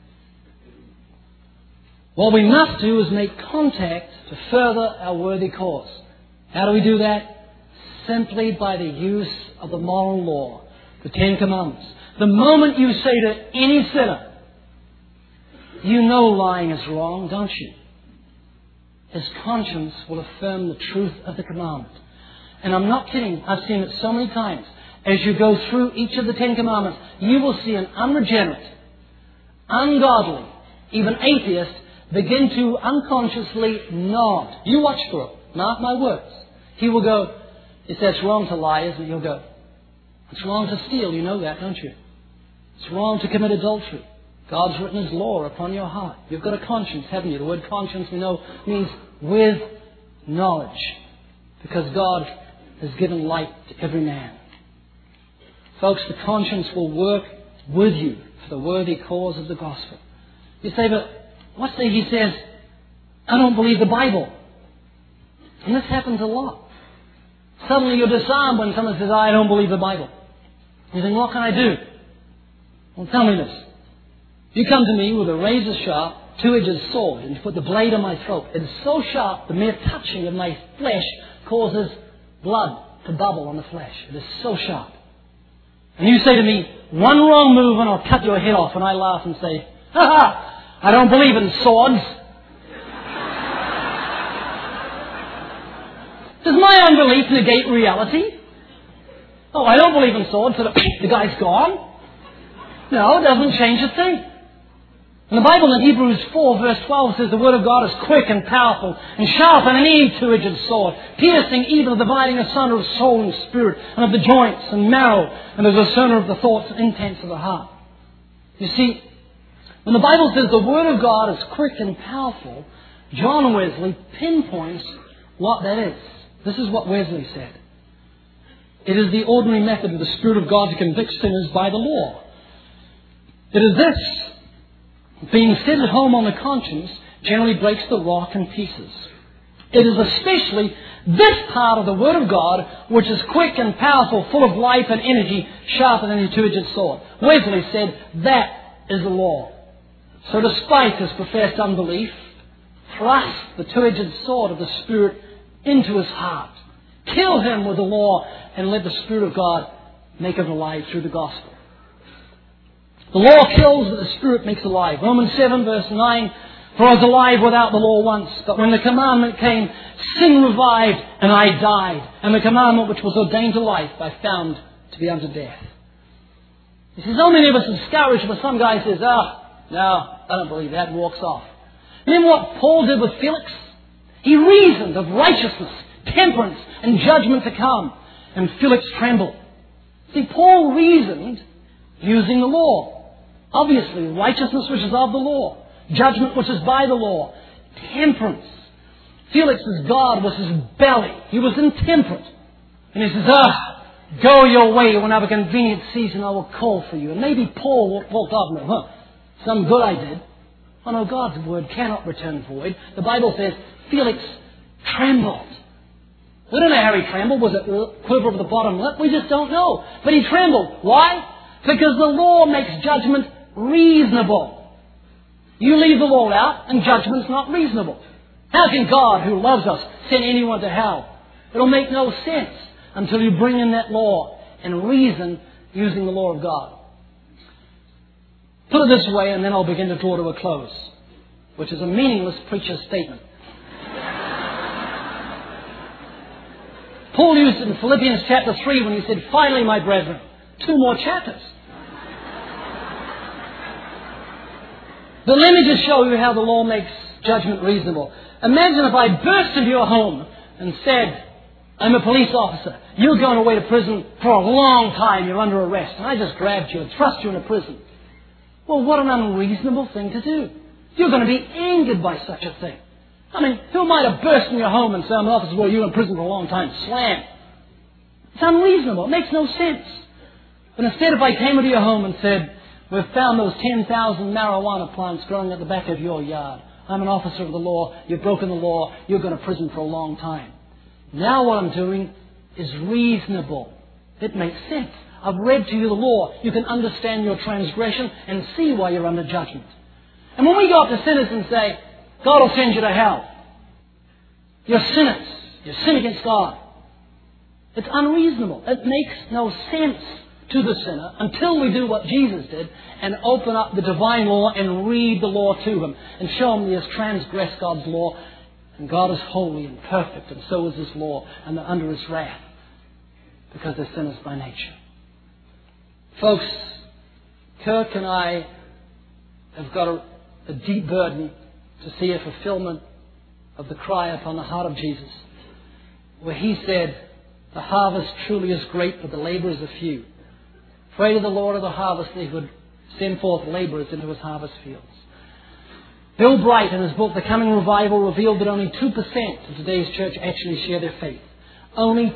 What we must do is make contact to further our worthy cause. How do we do that? Simply by the use of the moral law, the Ten Commandments. The moment you say to any sinner, you know lying is wrong, don't you? His conscience will affirm the truth of the commandment. And I'm not kidding. I've seen it so many times. As you go through each of the Ten Commandments, you will see an unregenerate, ungodly, even atheist begin to unconsciously nod. You watch for it. Mark my words. He will go, he says, it's wrong to lie, isn't it? He'll go, it's wrong to steal. You know that, don't you? It's wrong to commit adultery. God's written His law upon your heart. You've got a conscience, haven't you? The word conscience, we know, means with knowledge. Because God has given light to every man. Folks, the conscience will work with you for the worthy cause of the gospel. You say, but what's the, he says, I don't believe the Bible. And this happens a lot. Suddenly you're disarmed when someone says, I don't believe the Bible. You think, what can I do? Well, tell me this. You come to me with a razor-sharp, two-edged sword, and you put the blade on my throat. It is so sharp, the mere touching of my flesh causes blood to bubble on the flesh. It is so sharp. And you say to me, one wrong move and I'll cut your head off. And I laugh and say, ha ha, I don't believe in swords. Does my unbelief negate reality? Oh, I don't believe in swords, so the guy's gone. No, it doesn't change a thing. And the Bible in Hebrews 4 verse 12 says the Word of God is quick and powerful and sharper than any two-edged sword, piercing even the dividing asunder of soul and spirit and of the joints and marrow and is a discerner of the thoughts and intents of the heart. You see, when the Bible says the Word of God is quick and powerful, John Wesley pinpoints what that is. This is what Wesley said. It is the ordinary method of the Spirit of God to convict sinners by the law. It is this. Being set at home on the conscience generally breaks the rock in pieces. It is especially this part of the Word of God which is quick and powerful, full of life and energy, sharper than a two-edged sword. Wesley said that is the law. So despite his professed unbelief, thrust the two-edged sword of the Spirit into his heart. Kill him with the law and let the Spirit of God make him alive through the gospel. The law kills, but the Spirit makes alive. Romans 7 verse 9, for I was alive without the law once, but when the commandment came, sin revived, and I died. And the commandment which was ordained to life I found to be unto death. You see, so many of us are discouraged when some guy says, no, I don't believe that, and walks off. Remember what Paul did with Felix? He reasoned of righteousness, temperance, and judgment to come, and Felix trembled. See, Paul reasoned using the law. Obviously, righteousness which is of the law, judgment which is by the law, temperance. Felix's God was his belly. He was intemperate. And he says, go your way. When I have a convenient season, I will call for you. And maybe Paul thought, no, some good I did. Oh no, God's word cannot return void. The Bible says Felix trembled. We don't know how he trembled. Was it a quiver of the bottom lip? We just don't know. But he trembled. Why? Because the law makes judgment reasonable. You leave the law out and judgment's not reasonable. How can God, who loves us, send anyone to hell? It'll make no sense until you bring in that law and reason using the law of God. Put it this way, and then I'll begin to draw to a close, which is a meaningless preacher's statement. Paul used it in Philippians chapter 3 when he said, finally, my brethren, 2 more chapters. But let me just show you how the law makes judgment reasonable. Imagine if I burst into your home and said, I'm a police officer. You're going away to prison for a long time. You're under arrest. And I just grabbed you and thrust you into prison. Well, what an unreasonable thing to do. You're going to be angered by such a thing. I mean, who might have burst in your home and say, I'm an officer, well, you're in prison for a long time. Slam. It's unreasonable. It makes no sense. But instead, if I came into your home and said, we've found those 10,000 marijuana plants growing at the back of your yard. I'm an officer of the law. You've broken the law. You're going to prison for a long time. Now what I'm doing is reasonable. It makes sense. I've read to you the law. You can understand your transgression and see why you're under judgment. And when we go up to sinners and say, God will send you to hell. You're sinners. You sin against God. It's unreasonable. It makes no sense to the sinner until we do what Jesus did and open up the divine law and read the law to him and show him he has transgressed God's law. And God is holy and perfect, and so is His law, and they're under His wrath because they're sinners by nature. Folks, Kirk and I have got a deep burden to see a fulfillment of the cry upon the heart of Jesus, where He said, the harvest truly is great, but the labourers are few. Pray to the Lord of the harvest that He would send forth labourers into His harvest fields. Bill Bright, in his book, The Coming Revival, revealed that only 2% of today's church actually share their faith. Only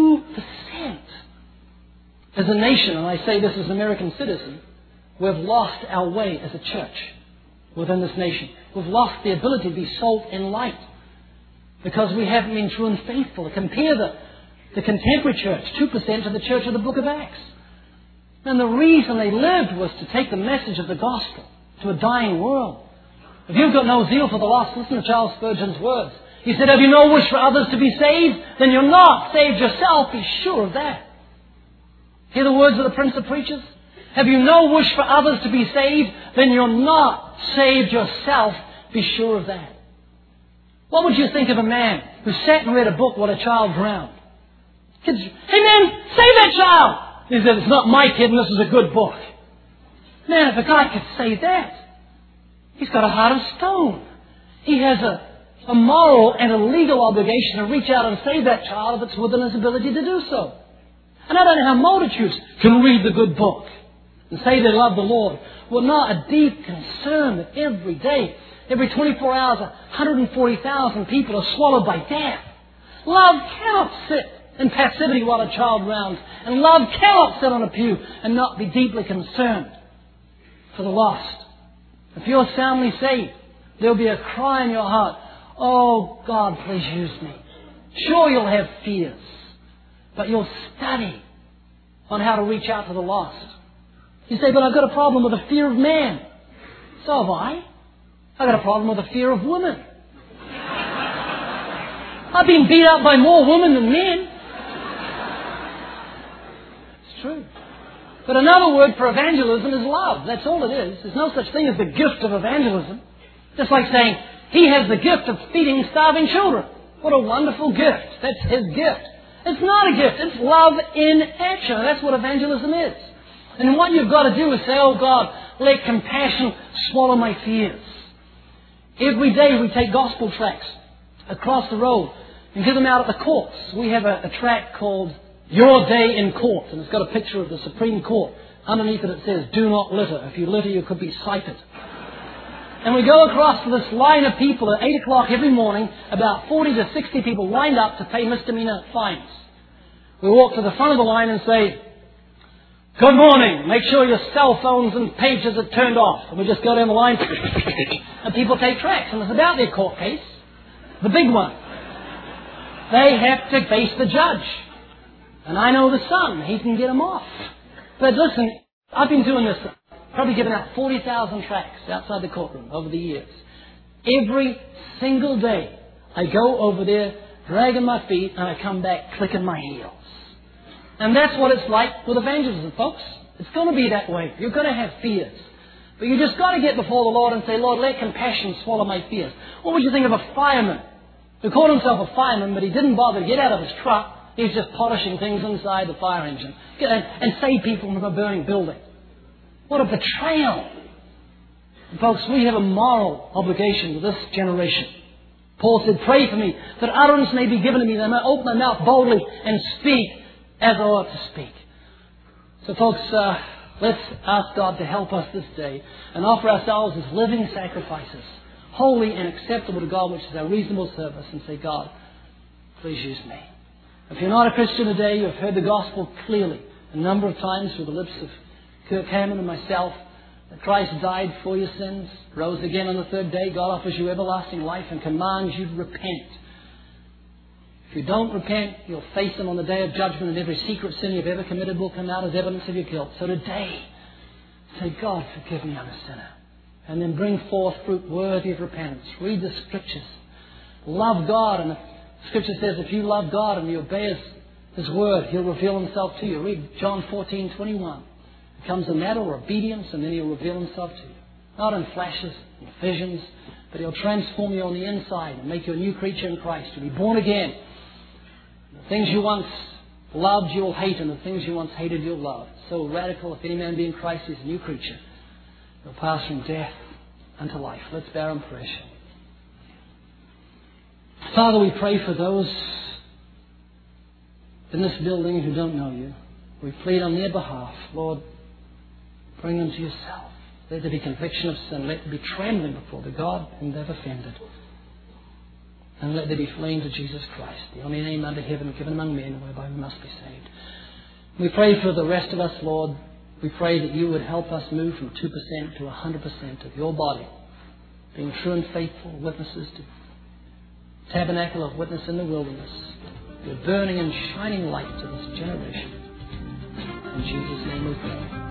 2%. As a nation, and I say this as an American citizen, we've lost our way as a church within this nation. We've lost the ability to be salt and light because we haven't been true and faithful. Compare the contemporary church, 2%, to the church of the book of Acts. And the reason they lived was to take the message of the gospel to a dying world. If you've got no zeal for the lost, listen to Charles Spurgeon's words. He said, have you no wish for others to be saved? Then you're not saved yourself. Be sure of that. Hear the words of the Prince of Preachers? Have you no wish for others to be saved? Then you're not saved yourself. Be sure of that. What would you think of a man who sat and read a book while a child drowned? Kids, hey man, save that child! He said, it's not my kid and this is a good book. Man, if a guy could say that, he's got a heart of stone. He has a moral and a legal obligation to reach out and save that child if it's within his ability to do so. And I don't know how multitudes can read the good book and say they love the Lord. Well, not a deep concern that every day, every 24 hours, 140,000 people are swallowed by death. Love cannot sit in passivity while a child drowns. And love cannot sit on a pew and not be deeply concerned for the lost. If you're soundly saved, there'll be a cry in your heart, oh, God, please use me. Sure, you'll have fears, but you'll study on how to reach out to the lost. You say, but I've got a problem with the fear of man. So have I. I've got a problem with the fear of women. I've been beat up by more women than men. It's true. But another word for evangelism is love. That's all it is. There's no such thing as the gift of evangelism. Just like saying, he has the gift of feeding starving children. What a wonderful gift. That's his gift. It's not a gift. It's love in action. That's what evangelism is. And what you've got to do is say, oh God, let compassion swallow my fears. Every day we take gospel tracts across the road and give them out at the courts. We have a tract called Your Day in Court, and it's got a picture of the Supreme Court. Underneath it says, do not litter. If you litter, you could be cited. And we go across to this line of people at 8 o'clock every morning, about 40 to 60 people lined up to pay misdemeanor fines. We walk to the front of the line and say, good morning, make sure your cell phones and pages are turned off. And we just go down the line and people take tracts. And it's about their court case, the big one. They have to face the judge. And I know the son, he can get them off. But listen, I've been doing this, probably given out 40,000 tracts outside the courtroom over the years. Every single day, I go over there, dragging my feet, and I come back clicking my heels. And that's what it's like with evangelism, folks. It's going to be that way. You're going to have fears. But you just got to get before the Lord and say, Lord, let compassion swallow my fears. What would you think of a fireman who called himself a fireman, but he didn't bother to get out of his truck? He's just polishing things inside the fire engine and save people from a burning building. What a betrayal. And folks, we have a moral obligation to this generation. Paul said, pray for me, that utterance may be given to me, that I may open my mouth boldly and speak as I ought to speak. So folks, let's ask God to help us this day and offer ourselves as living sacrifices, holy and acceptable to God, which is our reasonable service, and say, God, please use me. If you're not a Christian today, you have heard the gospel clearly a number of times through the lips of Kirk Hammond and myself, that Christ died for your sins, rose again on the third day. God offers you everlasting life and commands you to repent. If you don't repent, you'll face Him on the day of judgment, and every secret sin you've ever committed will come out as evidence of your guilt. So today, say, God, forgive me, I'm a sinner. And then bring forth fruit worthy of repentance. Read the Scriptures. Love God. And the Scripture says if you love God and you obey His Word, He'll reveal Himself to you. Read John 14:21. It comes a matter of obedience, and then He'll reveal Himself to you. Not in flashes and visions, but He'll transform you on the inside and make you a new creature in Christ. You'll be born again. The things you once loved, you'll hate, and the things you once hated, you'll love. So radical, if any man be in Christ, he's a new creature. He'll pass from death unto life. Let's bow in prayer. Father, we pray for those in this building who don't know You. We plead on their behalf. Lord, bring them to Yourself. Let there be conviction of sin. Let there be trembling before the God whom they've offended. And let there be fleeing to Jesus Christ, the only name under heaven given among men whereby we must be saved. We pray for the rest of us, Lord. We pray that You would help us move from 2% to 100% of Your body, being true and faithful witnesses to tabernacle of witness in the wilderness, Your burning and shining light to this generation. In Jesus' name we pray.